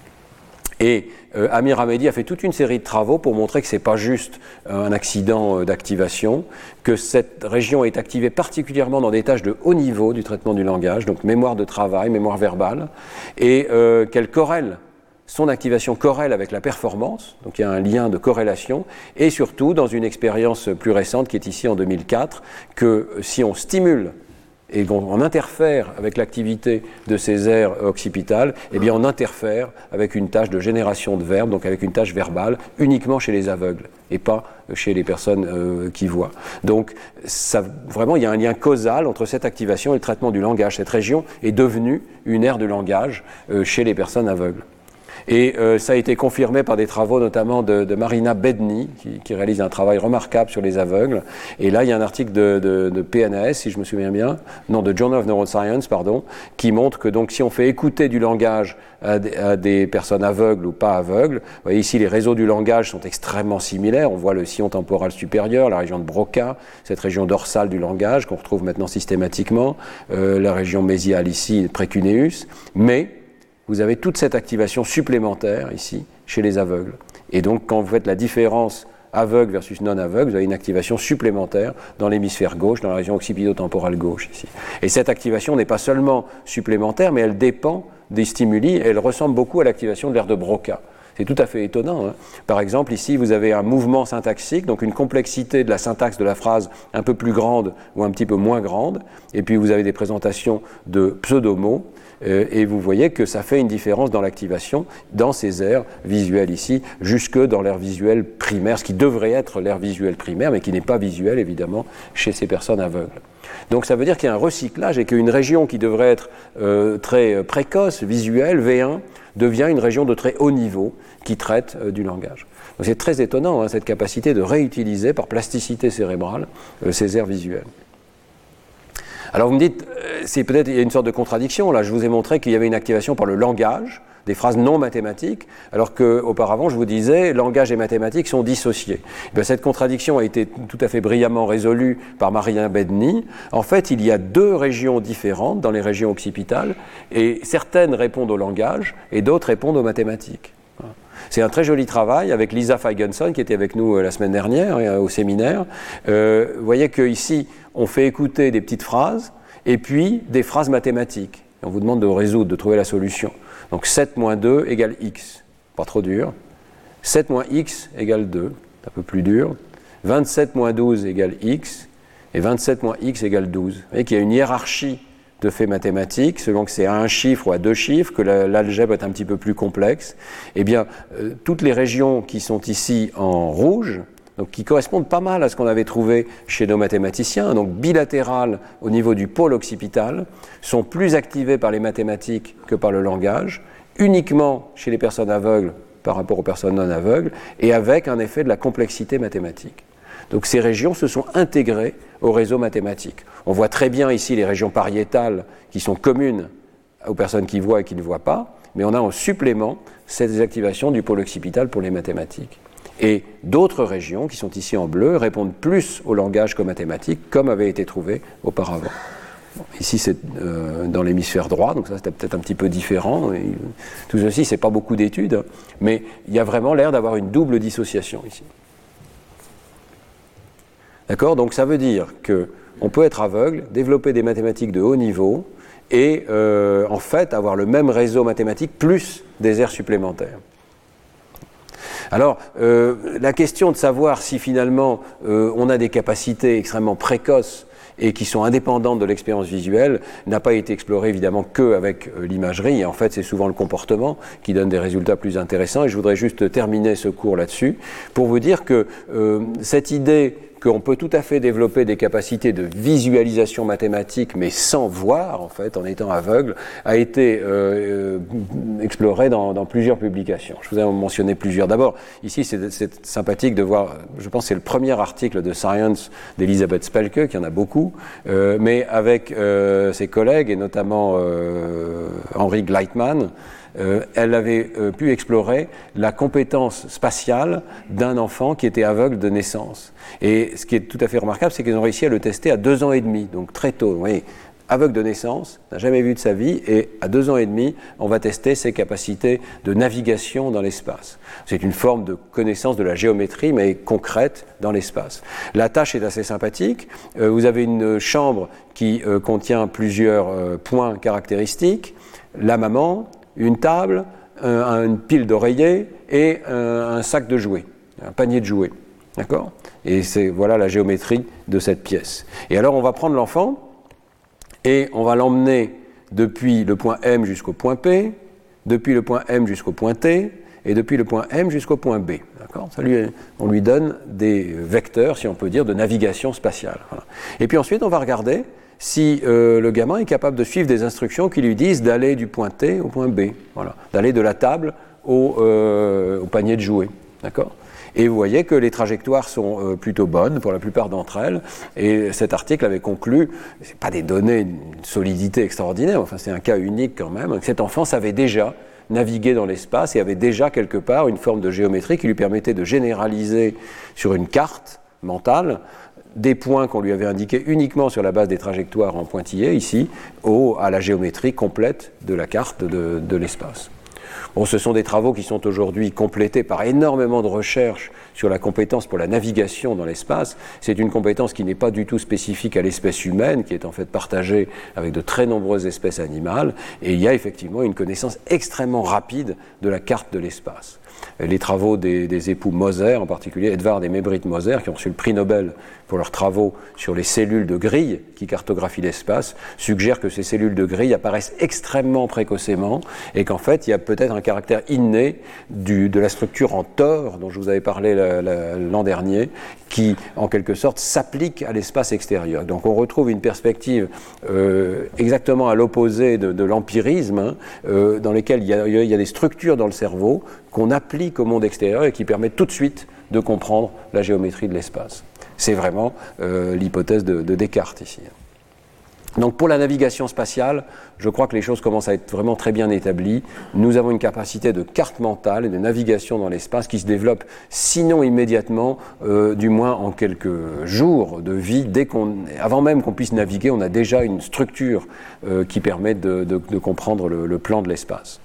Et Amir Hamedi a fait toute une série de travaux pour montrer que ce n'est pas juste un accident d'activation, que cette région est activée particulièrement dans des tâches de haut niveau du traitement du langage, donc mémoire de travail, mémoire verbale, et qu'elle corrèle, son activation corrèle avec la performance, donc il y a un lien de corrélation, et surtout dans une expérience plus récente qui est ici en 2004, que si on stimule et qu'on interfère avec l'activité de ces aires occipitales, eh bien on interfère avec une tâche de génération de verbes, donc avec une tâche verbale, uniquement chez les aveugles, et pas chez les personnes qui voient. Donc ça, vraiment, il y a un lien causal entre cette activation et le traitement du langage. Cette région est devenue une aire de langage chez les personnes aveugles. Et ça a été confirmé par des travaux notamment de Marina Bedny, qui réalise un travail remarquable sur les aveugles. Et là, il y a un article de PNAS, si je me souviens bien, non, de Journal of Neuroscience, pardon, qui montre que donc si on fait écouter du langage à des personnes aveugles ou pas aveugles, vous voyez ici les réseaux du langage sont extrêmement similaires. On voit le sillon temporal supérieur, la région de Broca, cette région dorsale du langage qu'on retrouve maintenant systématiquement, la région mésiale ici, précuneus, mais vous avez toute cette activation supplémentaire ici, chez les aveugles. Et donc, quand vous faites la différence aveugle versus non-aveugle, vous avez une activation supplémentaire dans l'hémisphère gauche, dans la région occipito-temporale gauche ici. Et cette activation n'est pas seulement supplémentaire, mais elle dépend des stimuli, et elle ressemble beaucoup à l'activation de l'aire de Broca. C'est tout à fait étonnant. Hein. Par exemple, ici, vous avez un mouvement syntaxique, donc une complexité de la syntaxe de la phrase un peu plus grande ou un petit peu moins grande, et puis vous avez des présentations de pseudomots, et vous voyez que ça fait une différence dans l'activation, dans ces aires visuelles ici, jusque dans l'aire visuelle primaire, ce qui devrait être l'aire visuelle primaire, mais qui n'est pas visuel, évidemment, chez ces personnes aveugles. Donc ça veut dire qu'il y a un recyclage et qu'une région qui devrait être très précoce, visuelle, V1, devient une région de très haut niveau qui traite du langage. Donc c'est très étonnant, hein, cette capacité de réutiliser par plasticité cérébrale ces aires visuelles. Alors vous me dites, c'est peut-être il y a une sorte de contradiction. Là, je vous ai montré qu'il y avait une activation par le langage, des phrases non mathématiques, alors qu'auparavant, je vous disais, langage et mathématiques sont dissociés. Bien, cette contradiction a été tout à fait brillamment résolue par Marien Bedny. En fait, il y a deux régions différentes dans les régions occipitales, et certaines répondent au langage, et d'autres répondent aux mathématiques. C'est un très joli travail avec Lisa Feigenson qui était avec nous la semaine dernière au séminaire. Vous voyez qu'ici, on fait écouter des petites phrases et puis des phrases mathématiques. Et on vous demande de résoudre, de trouver la solution. Donc 7 moins 2 égale x, pas trop dur. 7 moins x égale 2, un peu plus dur. 27 moins 12 égale x et 27 moins x égale 12. Vous voyez qu'il y a une hiérarchie de faits mathématiques, selon que c'est à un chiffre ou à deux chiffres, que l'algèbre est un petit peu plus complexe. Eh bien, toutes les régions qui sont ici en rouge, donc qui correspondent pas mal à ce qu'on avait trouvé chez nos mathématiciens, donc bilatérales au niveau du pôle occipital, sont plus activées par les mathématiques que par le langage, uniquement chez les personnes aveugles par rapport aux personnes non aveugles, et avec un effet de la complexité mathématique. Donc ces régions se sont intégrées au réseau mathématique. On voit très bien ici les régions pariétales qui sont communes aux personnes qui voient et qui ne voient pas, mais on a en supplément cette désactivation du pôle occipital pour les mathématiques. Et d'autres régions, qui sont ici en bleu, répondent plus au langage qu'aux mathématiques, comme avait été trouvé auparavant. Bon, ici, c'est dans l'hémisphère droit, donc ça, c'était peut-être un petit peu différent. Et tout ceci, c'est pas beaucoup d'études, mais il y a vraiment l'air d'avoir une double dissociation ici. D'accord ? Donc ça veut dire qu'on peut être aveugle, développer des mathématiques de haut niveau et en fait avoir le même réseau mathématique plus des aires supplémentaires. Alors, la question de savoir si finalement on a des capacités extrêmement précoces et qui sont indépendantes de l'expérience visuelle n'a pas été explorée évidemment qu'avec l'imagerie. Et en fait, c'est souvent le comportement qui donne des résultats plus intéressants. Et je voudrais juste terminer ce cours là-dessus pour vous dire que cette idée qu'on peut tout à fait développer des capacités de visualisation mathématique, mais sans voir, en fait, en étant aveugle, a été explorée dans plusieurs publications. Je vous ai mentionné plusieurs. D'abord, ici, c'est sympathique de voir, je pense que c'est le premier article de Science d'Elisabeth Spelke, qui en a beaucoup, mais avec ses collègues, et notamment Henri Gleitman, elle avait pu explorer la compétence spatiale d'un enfant qui était aveugle de naissance. Et ce qui est tout à fait remarquable, c'est qu'ils ont réussi à le tester à 2 ans et demi, donc très tôt. Vous voyez, aveugle de naissance, n'a jamais vu de sa vie, et à 2 ans et demi, on va tester ses capacités de navigation dans l'espace. C'est une forme de connaissance de la géométrie, mais concrète dans l'espace. La tâche est assez sympathique. Vous avez une chambre qui contient plusieurs points caractéristiques. La maman, une table, une pile d'oreillers et un sac de jouets, un panier de jouets. D'accord ? Et voilà la géométrie de cette pièce. Et alors on va prendre l'enfant et on va l'emmener depuis le point M jusqu'au point P, depuis le point M jusqu'au point T et depuis le point M jusqu'au point B. D'accord ? On lui donne des vecteurs, si on peut dire, de navigation spatiale. Voilà. Et puis ensuite on va regarder si le gamin est capable de suivre des instructions qui lui disent d'aller du point T au point B, voilà, d'aller de la table au panier de jouets. D'accord ? Et vous voyez que les trajectoires sont plutôt bonnes pour la plupart d'entre elles. Et cet article avait conclu, ce n'est pas des données d'une solidité extraordinaire, enfin c'est un cas unique quand même, que cet enfant savait déjà naviguer dans l'espace et avait déjà quelque part une forme de géométrie qui lui permettait de généraliser sur une carte mentale des points qu'on lui avait indiqués uniquement sur la base des trajectoires en pointillés, ici, à la géométrie complète de la carte de l'espace. Bon, ce sont des travaux qui sont aujourd'hui complétés par énormément de recherches sur la compétence pour la navigation dans l'espace. C'est une compétence qui n'est pas du tout spécifique à l'espèce humaine, qui est en fait partagée avec de très nombreuses espèces animales, et il y a effectivement une connaissance extrêmement rapide de la carte de l'espace. Les travaux des époux Moser, en particulier Edvard et May-Britt Moser, qui ont reçu le prix Nobel pour leurs travaux sur les cellules de grille qui cartographient l'espace, suggèrent que ces cellules de grille apparaissent extrêmement précocement et qu'en fait, il y a peut-être un caractère inné de la structure en tore dont je vous avais parlé l'an dernier, qui, en quelque sorte, s'applique à l'espace extérieur. Donc on retrouve une perspective exactement à l'opposé de l'empirisme, dans lequel il y a des structures dans le cerveau qu'on applique au monde extérieur et qui permettent tout de suite de comprendre la géométrie de l'espace. C'est vraiment l'hypothèse de Descartes ici. Donc pour la navigation spatiale, je crois que les choses commencent à être vraiment très bien établies. Nous avons une capacité de carte mentale et de navigation dans l'espace qui se développe, sinon immédiatement, du moins en quelques jours de vie. Avant même qu'on puisse naviguer, on a déjà une structure qui permet de comprendre le plan de l'espace.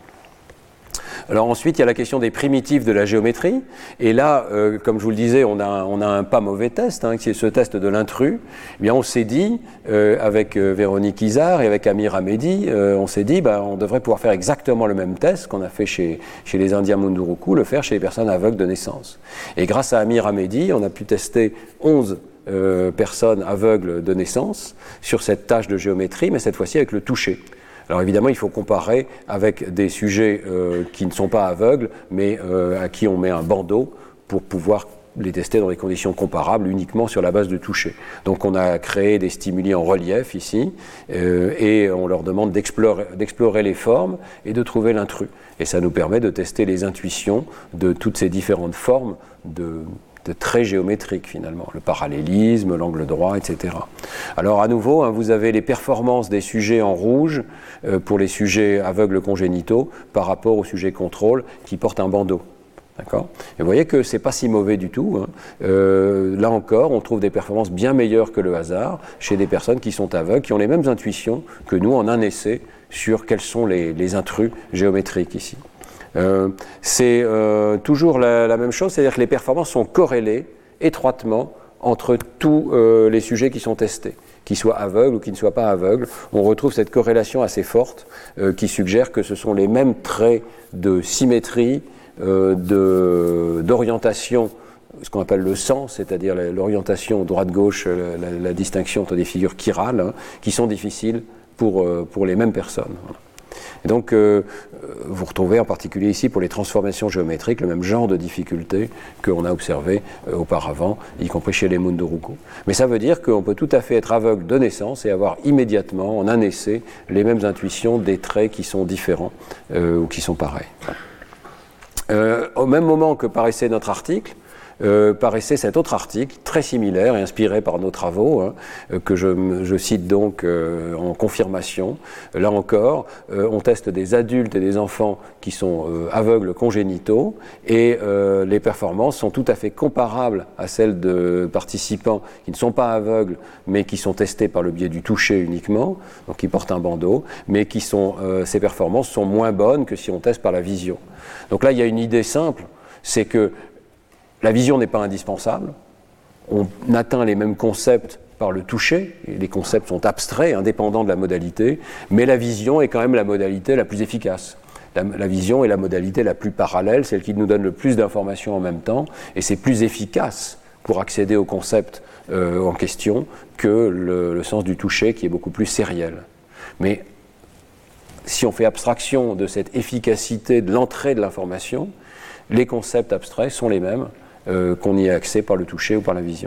Alors ensuite, il y a la question des primitives de la géométrie. Et là, comme je vous le disais, on a un pas mauvais test, qui est ce test de l'intrus. Eh bien, on s'est dit, avec Véronique Izard et avec Amir Hamedi, on s'est dit, on devrait pouvoir faire exactement le même test qu'on a fait chez les Indiens Munduruku, le faire chez les personnes aveugles de naissance. Et grâce à Amir Hamedi, on a pu tester 11 personnes aveugles de naissance sur cette tâche de géométrie, mais cette fois-ci avec le toucher. Alors évidemment, il faut comparer avec des sujets qui ne sont pas aveugles, mais à qui on met un bandeau pour pouvoir les tester dans des conditions comparables uniquement sur la base de toucher. Donc on a créé des stimuli en relief ici, et on leur demande d'explorer les formes et de trouver l'intrus. Et ça nous permet de tester les intuitions de toutes ces différentes formes de traits géométriques finalement, le parallélisme, l'angle droit, etc. Alors à nouveau, vous avez les performances des sujets en rouge pour les sujets aveugles congénitaux par rapport aux sujets contrôle qui portent un bandeau. D'accord ? Et vous voyez que c'est pas si mauvais du tout. Là encore, on trouve des performances bien meilleures que le hasard chez des personnes qui sont aveugles, qui ont les mêmes intuitions que nous en un essai sur quels sont les intrus géométriques ici. C'est toujours la même chose, c'est-à-dire que les performances sont corrélées étroitement entre tous les sujets qui sont testés, qu'ils soient aveugles ou qu'ils ne soient pas aveugles. On retrouve cette corrélation assez forte qui suggère que ce sont les mêmes traits de symétrie, d'orientation, ce qu'on appelle le sens, c'est-à-dire l'orientation droite-gauche, la distinction entre des figures chirales, qui sont difficiles pour les mêmes personnes. Voilà. Et donc, vous retrouvez en particulier ici pour les transformations géométriques le même genre de difficultés qu'on a observé auparavant, y compris chez les Munduruku. Mais ça veut dire qu'on peut tout à fait être aveugle de naissance et avoir immédiatement, en un essai, les mêmes intuitions des traits qui sont différents ou qui sont pareils. Au même moment que paraissait notre article, paraissait cet autre article, très similaire et inspiré par nos travaux, que je cite donc en confirmation. Là encore, on teste des adultes et des enfants qui sont aveugles congénitaux, et les performances sont tout à fait comparables à celles de participants qui ne sont pas aveugles, mais qui sont testés par le biais du toucher uniquement, donc qui portent un bandeau, mais ces performances sont moins bonnes que si on teste par la vision. Donc là, il y a une idée simple, c'est que la vision n'est pas indispensable, on atteint les mêmes concepts par le toucher, et les concepts sont abstraits, indépendants de la modalité, mais la vision est quand même la modalité la plus efficace. La vision est la modalité la plus parallèle, celle qui nous donne le plus d'informations en même temps, et c'est plus efficace pour accéder au concept en question que le sens du toucher qui est beaucoup plus sériel. Mais si on fait abstraction de cette efficacité de l'entrée de l'information, les concepts abstraits sont les mêmes qu'on y ait accès par le toucher ou par la vision.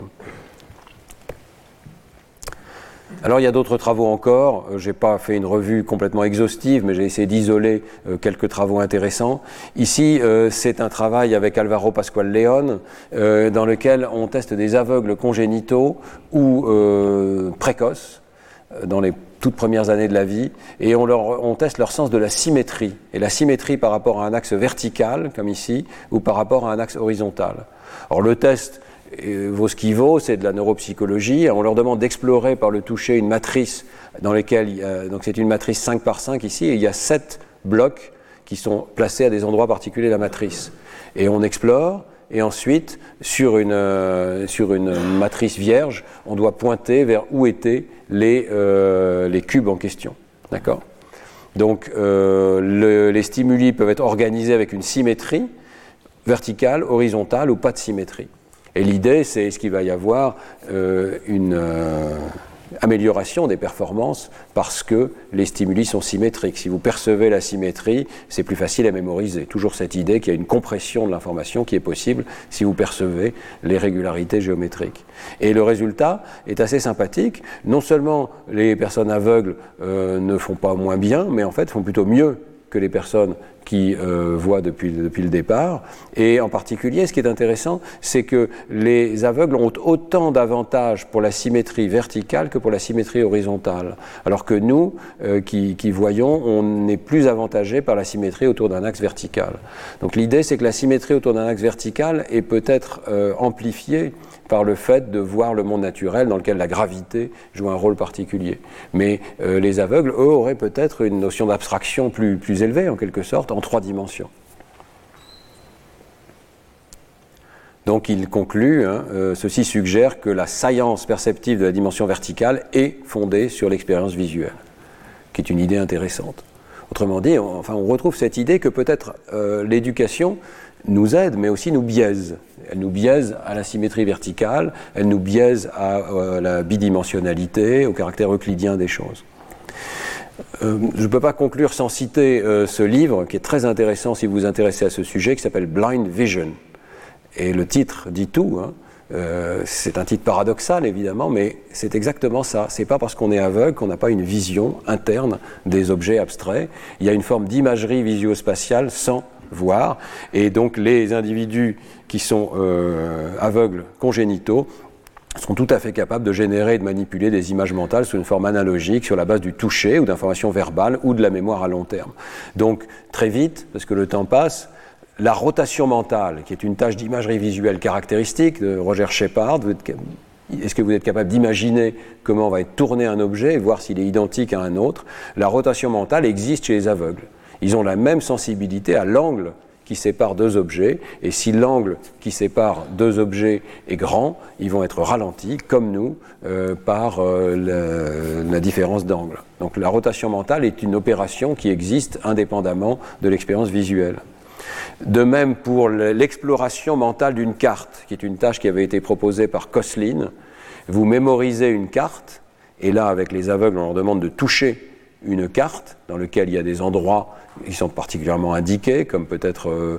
Alors il y a d'autres travaux encore, je n'ai pas fait une revue complètement exhaustive, mais j'ai essayé d'isoler quelques travaux intéressants. Ici, c'est un travail avec Alvaro Pascual León, dans lequel on teste des aveugles congénitaux ou précoces, dans les toutes premières années de la vie, et on teste leur sens de la symétrie, et la symétrie par rapport à un axe vertical, comme ici, ou par rapport à un axe horizontal. Alors le test vaut ce qu'il vaut, c'est de la neuropsychologie. On leur demande d'explorer par le toucher une matrice dans laquelle, donc c'est une matrice 5 par 5 ici, et il y a 7 blocs qui sont placés à des endroits particuliers de la matrice. Et on explore, et ensuite, sur une matrice vierge, on doit pointer vers où étaient les cubes en question. D'accord ? Donc, les stimuli peuvent être organisés avec une symétrie verticale, horizontale ou pas de symétrie. Et l'idée, c'est est-ce qu'il va y avoir une amélioration des performances parce que les stimuli sont symétriques. Si vous percevez la symétrie, c'est plus facile à mémoriser. Toujours cette idée qu'il y a une compression de l'information qui est possible si vous percevez les régularités géométriques. Et le résultat est assez sympathique. Non seulement les personnes aveugles ne font pas moins bien, mais en fait font plutôt mieux que les personnes qui voient depuis le départ. Et en particulier, ce qui est intéressant, c'est que les aveugles ont autant d'avantages pour la symétrie verticale que pour la symétrie horizontale. Alors que nous, qui voyons, on est plus avantagés par la symétrie autour d'un axe vertical. Donc l'idée, c'est que la symétrie autour d'un axe vertical est peut-être amplifiée par le fait de voir le monde naturel dans lequel la gravité joue un rôle particulier. Mais les aveugles, eux, auraient peut-être une notion d'abstraction plus élevée, en quelque sorte, en 3 dimensions. Donc il conclut, ceci suggère que la science perceptive de la dimension verticale est fondée sur l'expérience visuelle, qui est une idée intéressante. Autrement dit, on retrouve cette idée que peut-être l'éducation nous aide, mais aussi nous biaise. Elle nous biaise à la symétrie verticale, elle nous biaise à la bidimensionnalité, au caractère euclidien des choses. Je ne peux pas conclure sans citer ce livre, qui est très intéressant si vous vous intéressez à ce sujet, qui s'appelle Blind Vision. Et le titre dit tout, c'est un titre paradoxal évidemment, mais c'est exactement ça. C'est pas parce qu'on est aveugle qu'on n'a pas une vision interne des objets abstraits. Il y a une forme d'imagerie visuospatiale sans voir, et donc les individus qui sont aveugles congénitaux sont tout à fait capables de générer et de manipuler des images mentales sous une forme analogique sur la base du toucher ou d'informations verbales ou de la mémoire à long terme. Donc très vite, parce que le temps passe, la rotation mentale, qui est une tâche d'imagerie visuelle caractéristique de Roger Shepard, est-ce que vous êtes capable d'imaginer comment va être tourné un objet et voir s'il est identique à un autre? La rotation mentale existe chez les aveugles. Ils ont la même sensibilité à l'angle qui sépare 2 objets, et si l'angle qui sépare 2 objets est grand, ils vont être ralentis, comme nous, par la différence d'angle. Donc la rotation mentale est une opération qui existe indépendamment de l'expérience visuelle. De même pour l'exploration mentale d'une carte, qui est une tâche qui avait été proposée par Koslin. Vous mémorisez une carte, et là, avec les aveugles, on leur demande de toucher une carte dans laquelle il y a des endroits qui sont particulièrement indiqués, comme peut-être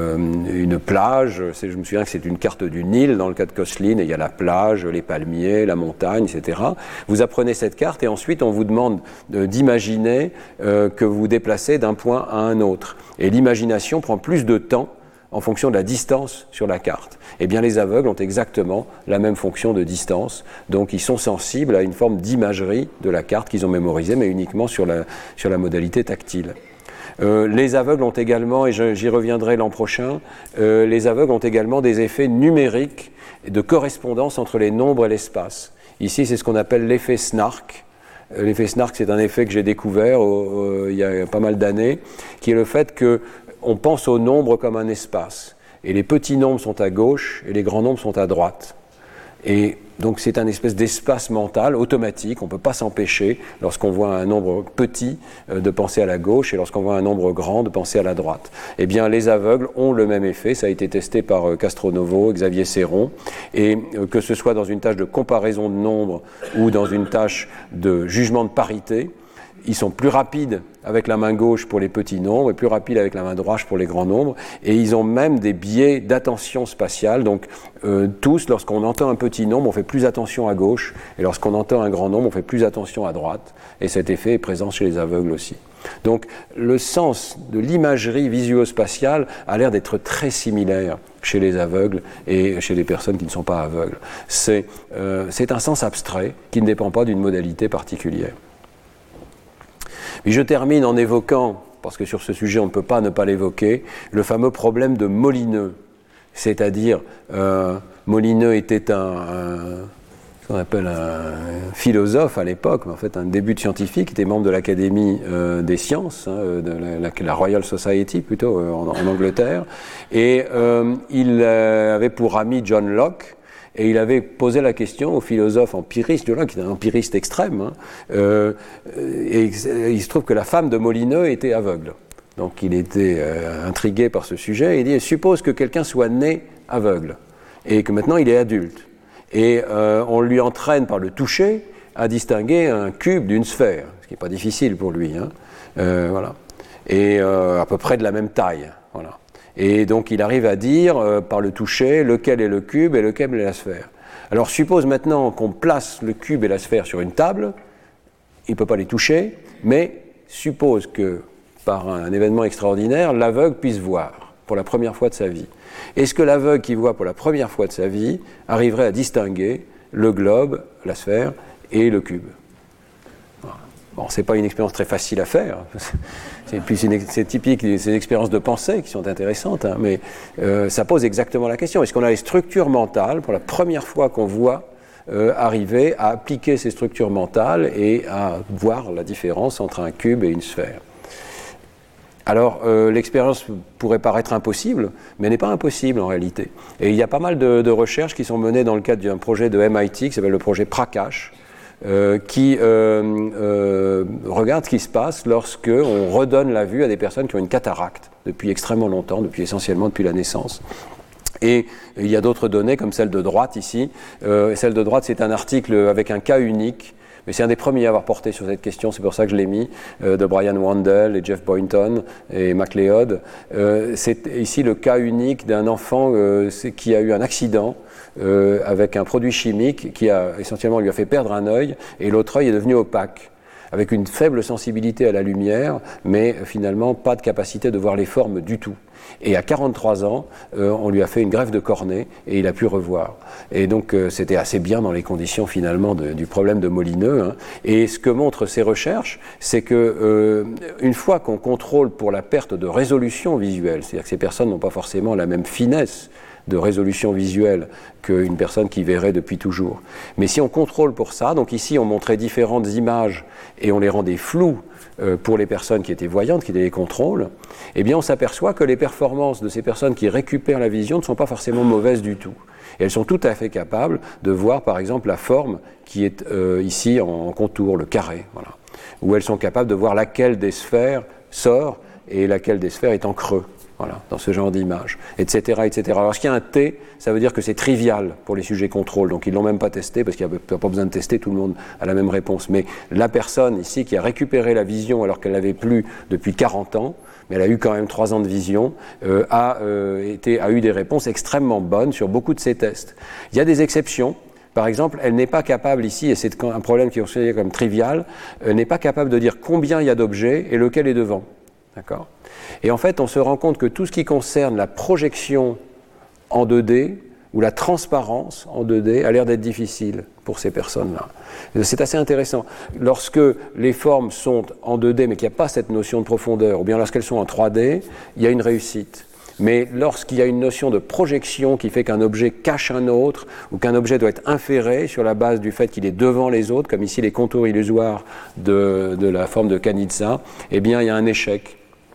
une plage. Je me souviens que c'est une carte du Nil dans le cas de Koslin, et il y a la plage, les palmiers, la montagne, etc. Vous apprenez cette carte et ensuite on vous demande d'imaginer que vous vous déplacez d'un point à un autre. Et l'imagination prend plus de temps en fonction de la distance sur la carte. Eh bien, les aveugles ont exactement la même fonction de distance, donc ils sont sensibles à une forme d'imagerie de la carte qu'ils ont mémorisée, mais uniquement sur la modalité tactile. Les aveugles ont également, et j'y reviendrai l'an prochain, les aveugles ont également des effets numériques de correspondance entre les nombres et l'espace. Ici, c'est ce qu'on appelle l'effet Snark. L'effet Snark, c'est un effet que j'ai découvert il y a pas mal d'années, qui est le fait qu'on pense au nombre comme un espace. Et les petits nombres sont à gauche et les grands nombres sont à droite. Et donc c'est un espèce d'espace mental automatique, on ne peut pas s'empêcher, lorsqu'on voit un nombre petit, de penser à la gauche, et lorsqu'on voit un nombre grand, de penser à la droite. Eh bien les aveugles ont le même effet, ça a été testé par Castronovo, Xavier Serron, et que ce soit dans une tâche de comparaison de nombres ou dans une tâche de jugement de parité, ils sont plus rapides avec la main gauche pour les petits nombres et plus rapides avec la main droite pour les grands nombres. Et ils ont même des biais d'attention spatiale. Donc tous, lorsqu'on entend un petit nombre, on fait plus attention à gauche. Et lorsqu'on entend un grand nombre, on fait plus attention à droite. Et cet effet est présent chez les aveugles aussi. Donc le sens de l'imagerie visuospatiale a l'air d'être très similaire chez les aveugles et chez les personnes qui ne sont pas aveugles. C'est un sens abstrait qui ne dépend pas d'une modalité particulière. Mais je termine en évoquant, parce que sur ce sujet on ne peut pas ne pas l'évoquer, le fameux problème de Molineux. C'est-à-dire, Molineux était un qu'on appelle un philosophe à l'époque, mais en fait un début de scientifique, qui était membre de l'Académie des sciences, de la Royal Society plutôt, en Angleterre, et il avait pour ami John Locke, et il avait posé la question au philosophe empiriste, John Locke, qui était un empiriste extrême, et il se trouve que la femme de Molineux était aveugle. Donc il était intrigué par ce sujet, et il dit, suppose que quelqu'un soit né aveugle, et que maintenant il est adulte. Et on lui entraîne par le toucher à distinguer un cube d'une sphère, ce qui n'est pas difficile pour lui, voilà. Et à peu près de la même taille, voilà. Et donc il arrive à dire par le toucher lequel est le cube et lequel est la sphère. Alors suppose maintenant qu'on place le cube et la sphère sur une table, il ne peut pas les toucher, mais suppose que par un événement extraordinaire, l'aveugle puisse voir pour la première fois de sa vie. Est-ce que l'aveugle qui voit pour la première fois de sa vie arriverait à distinguer le globe, la sphère et le cube? Bon, ce n'est pas une expérience très facile à faire, c'est typique des expériences de pensée qui sont intéressantes, mais ça pose exactement la question. Est-ce qu'on a les structures mentales, pour la première fois qu'on voit, arriver à appliquer ces structures mentales et à voir la différence entre un cube et une sphère? Alors, l'expérience pourrait paraître impossible, mais elle n'est pas impossible en réalité. Et il y a pas mal de recherches qui sont menées dans le cadre d'un projet de MIT qui s'appelle le projet Prakash, qui regarde ce qui se passe lorsque on redonne la vue à des personnes qui ont une cataracte depuis extrêmement longtemps, essentiellement depuis la naissance. Et il y a d'autres données comme celle de droite ici. Celle de droite, c'est un article avec un cas unique. Mais c'est un des premiers à avoir porté sur cette question, c'est pour ça que je l'ai mis, de Brian Wandel et Jeff Boynton et MacLeod. C'est ici le cas unique d'un enfant qui a eu un accident avec un produit chimique qui essentiellement lui a fait perdre un œil, et l'autre œil est devenu opaque, avec une faible sensibilité à la lumière, mais finalement pas de capacité de voir les formes du tout. Et à 43 ans, on lui a fait une greffe de cornée et il a pu revoir. Et donc c'était assez bien dans les conditions finalement du problème de Molineux. Et ce que montrent ces recherches, c'est que une fois qu'on contrôle pour la perte de résolution visuelle, c'est-à-dire que ces personnes n'ont pas forcément la même finesse de résolution visuelle qu'une personne qui verrait depuis toujours. Mais si on contrôle pour ça, donc ici on montrait différentes images et on les rendait floues pour les personnes qui étaient voyantes, qui étaient les contrôles, eh bien on s'aperçoit que les performances de ces personnes qui récupèrent la vision ne sont pas forcément mauvaises du tout. Et elles sont tout à fait capables de voir par exemple la forme qui est ici en contour, le carré, voilà. Ou elles sont capables de voir laquelle des sphères sort et laquelle des sphères est en creux. Voilà, dans ce genre d'image, etc., etc. Alors, ce qu'il y a un T, ça veut dire que c'est trivial pour les sujets contrôle. Donc, ils ne l'ont même pas testé, parce qu'il n'y a pas besoin de tester, tout le monde a la même réponse. Mais la personne ici qui a récupéré la vision alors qu'elle n'avait plus depuis 40 ans, mais elle a eu quand même 3 ans de vision, a eu des réponses extrêmement bonnes sur beaucoup de ces tests. Il y a des exceptions. Par exemple, elle n'est pas capable ici, et c'est un problème qui est considéré comme trivial, elle n'est pas capable de dire combien il y a d'objets et lequel est devant. D'accord ? Et en fait, on se rend compte que tout ce qui concerne la projection en 2D ou la transparence en 2D a l'air d'être difficile pour ces personnes-là. C'est assez intéressant. Lorsque les formes sont en 2D mais qu'il n'y a pas cette notion de profondeur, ou bien lorsqu'elles sont en 3D, il y a une réussite. Mais lorsqu'il y a une notion de projection qui fait qu'un objet cache un autre, ou qu'un objet doit être inféré sur la base du fait qu'il est devant les autres, comme ici les contours illusoires de la forme de Kanitsa, eh bien il y a un échec.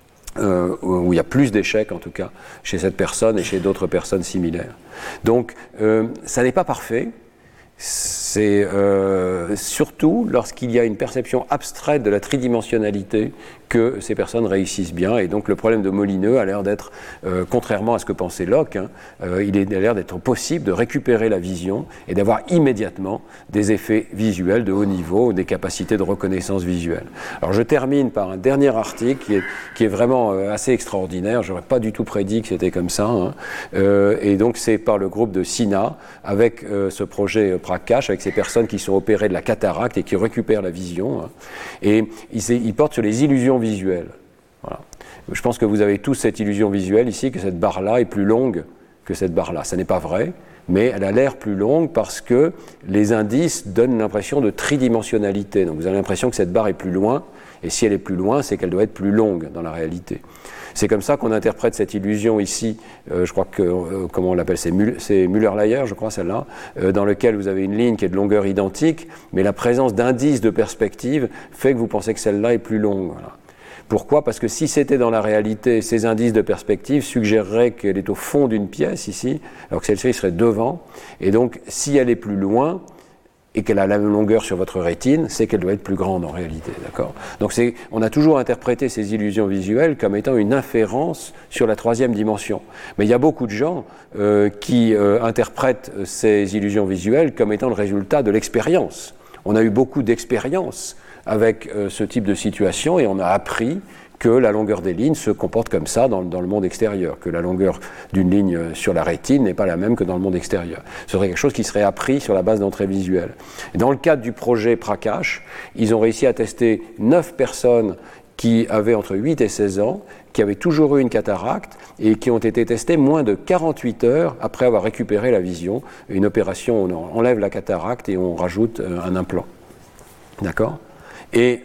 Où il y a plus d'échecs en tout cas chez cette personne et chez d'autres personnes similaires. Donc ça n'est pas parfait, c'est surtout lorsqu'il y a une perception abstraite de la tridimensionnalité que ces personnes réussissent bien, et donc le problème de Molineux a l'air d'être, contrairement à ce que pensait Locke, il a l'air d'être possible de récupérer la vision et d'avoir immédiatement des effets visuels de haut niveau, des capacités de reconnaissance visuelle. Alors je termine par un dernier article qui est vraiment assez extraordinaire, je n'aurais pas du tout prédit que c'était comme ça, et donc c'est par le groupe de Sina, avec ce projet Prakash, avec ces personnes qui sont opérées de la cataracte et qui récupèrent la vision, et il porte sur les illusions visuelle. Voilà. Je pense que vous avez tous cette illusion visuelle ici, que cette barre-là est plus longue que cette barre-là. Ça n'est pas vrai, mais elle a l'air plus longue parce que les indices donnent l'impression de tridimensionnalité. Donc vous avez l'impression que cette barre est plus loin, et si elle est plus loin, c'est qu'elle doit être plus longue dans la réalité. C'est comme ça qu'on interprète cette illusion ici, je crois que, comment on l'appelle, c'est Müller-Lyer, je crois, celle-là, dans lequel vous avez une ligne qui est de longueur identique, mais la présence d'indices de perspective fait que vous pensez que celle-là est plus longue. Voilà. Pourquoi ? Parce que si c'était dans la réalité, ces indices de perspective suggéreraient qu'elle est au fond d'une pièce ici, alors que celle-ci serait devant, et donc si elle est plus loin, et qu'elle a la même longueur sur votre rétine, c'est qu'elle doit être plus grande en réalité, d'accord ? Donc on a toujours interprété ces illusions visuelles comme étant une inférence sur la troisième dimension. Mais il y a beaucoup de gens qui interprètent ces illusions visuelles comme étant le résultat de l'expérience. On a eu beaucoup d'expériences avec ce type de situation et on a appris que la longueur des lignes se comporte comme ça dans le monde extérieur, que la longueur d'une ligne sur la rétine n'est pas la même que dans le monde extérieur. Ce serait quelque chose qui serait appris sur la base d'entrées visuelles. Et dans le cadre du projet Prakash, ils ont réussi à tester 9 personnes qui avaient entre 8 et 16 ans, qui avaient toujours eu une cataracte et qui ont été testées moins de 48 heures après avoir récupéré la vision. Une opération, on enlève la cataracte et on rajoute un implant. D'accord ? Et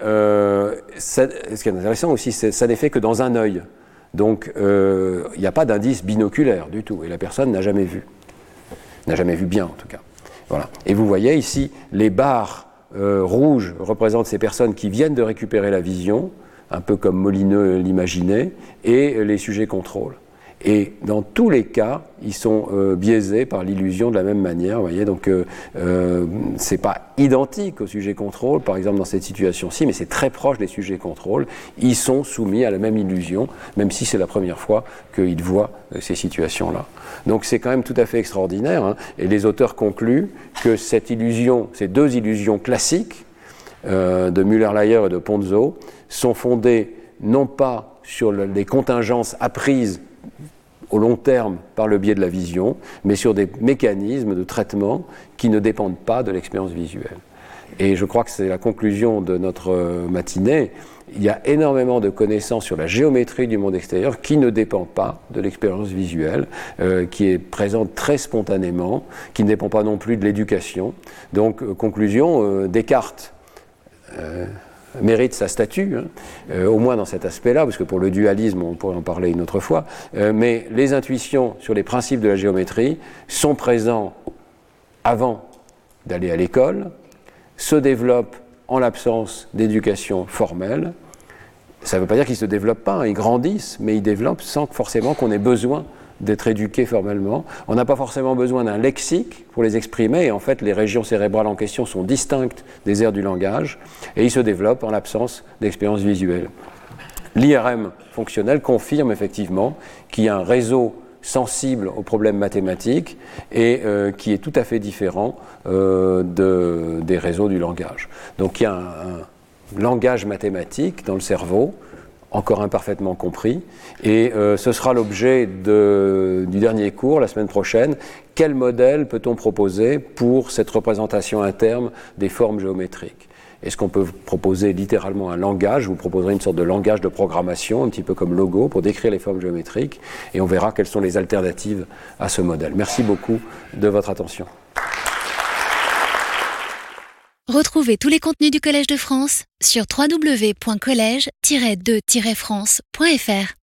ce qui est intéressant aussi, ça n'est fait que dans un œil. Donc il n'y a pas d'indice binoculaire du tout. Et la personne n'a jamais vu. N'a jamais vu bien en tout cas. Voilà. Et vous voyez ici, les barres rouges représentent ces personnes qui viennent de récupérer la vision, un peu comme Molineux l'imaginait, et les sujets contrôle. Et dans tous les cas, ils sont biaisés par l'illusion de la même manière. Vous voyez, donc c'est pas identique au sujet contrôle, par exemple dans cette situation-ci, mais c'est très proche des sujets contrôle. Ils sont soumis à la même illusion, même si c'est la première fois qu'ils voient ces situations-là. Donc c'est quand même tout à fait extraordinaire. Hein, et les auteurs concluent que cette illusion, ces deux illusions classiques de Müller-Lyer et de Ponzo, sont fondées non pas sur les contingences apprises au long terme par le biais de la vision, mais sur des mécanismes de traitement qui ne dépendent pas de l'expérience visuelle. Et je crois que c'est la conclusion de notre matinée. Il y a énormément de connaissances sur la géométrie du monde extérieur qui ne dépend pas de l'expérience visuelle, qui est présente très spontanément, qui ne dépend pas non plus de l'éducation. Donc, conclusion, Descartes mérite sa statue, au moins dans cet aspect-là, parce que pour le dualisme, on pourrait en parler une autre fois, mais les intuitions sur les principes de la géométrie sont présents avant d'aller à l'école, se développent en l'absence d'éducation formelle. Ça ne veut pas dire qu'ils ne se développent pas, ils grandissent, mais ils développent sans forcément qu'on ait besoin d'être éduqué formellement. On n'a pas forcément besoin d'un lexique pour les exprimer, et en fait les régions cérébrales en question sont distinctes des aires du langage, et ils se développent en l'absence d'expérience visuelle. L'IRM fonctionnel confirme effectivement qu'il y a un réseau sensible aux problèmes mathématiques et qui est tout à fait différent des réseaux du langage. Donc il y a un langage mathématique dans le cerveau, encore imparfaitement compris, et ce sera l'objet du dernier cours la semaine prochaine. Quel modèle peut-on proposer pour cette représentation interne des formes géométriques ? Est-ce qu'on peut proposer littéralement un langage ? Je vous proposerai une sorte de langage de programmation, un petit peu comme Logo, pour décrire les formes géométriques, et on verra quelles sont les alternatives à ce modèle. Merci beaucoup de votre attention. Retrouvez tous les contenus du Collège de France sur www.college-2-france.fr.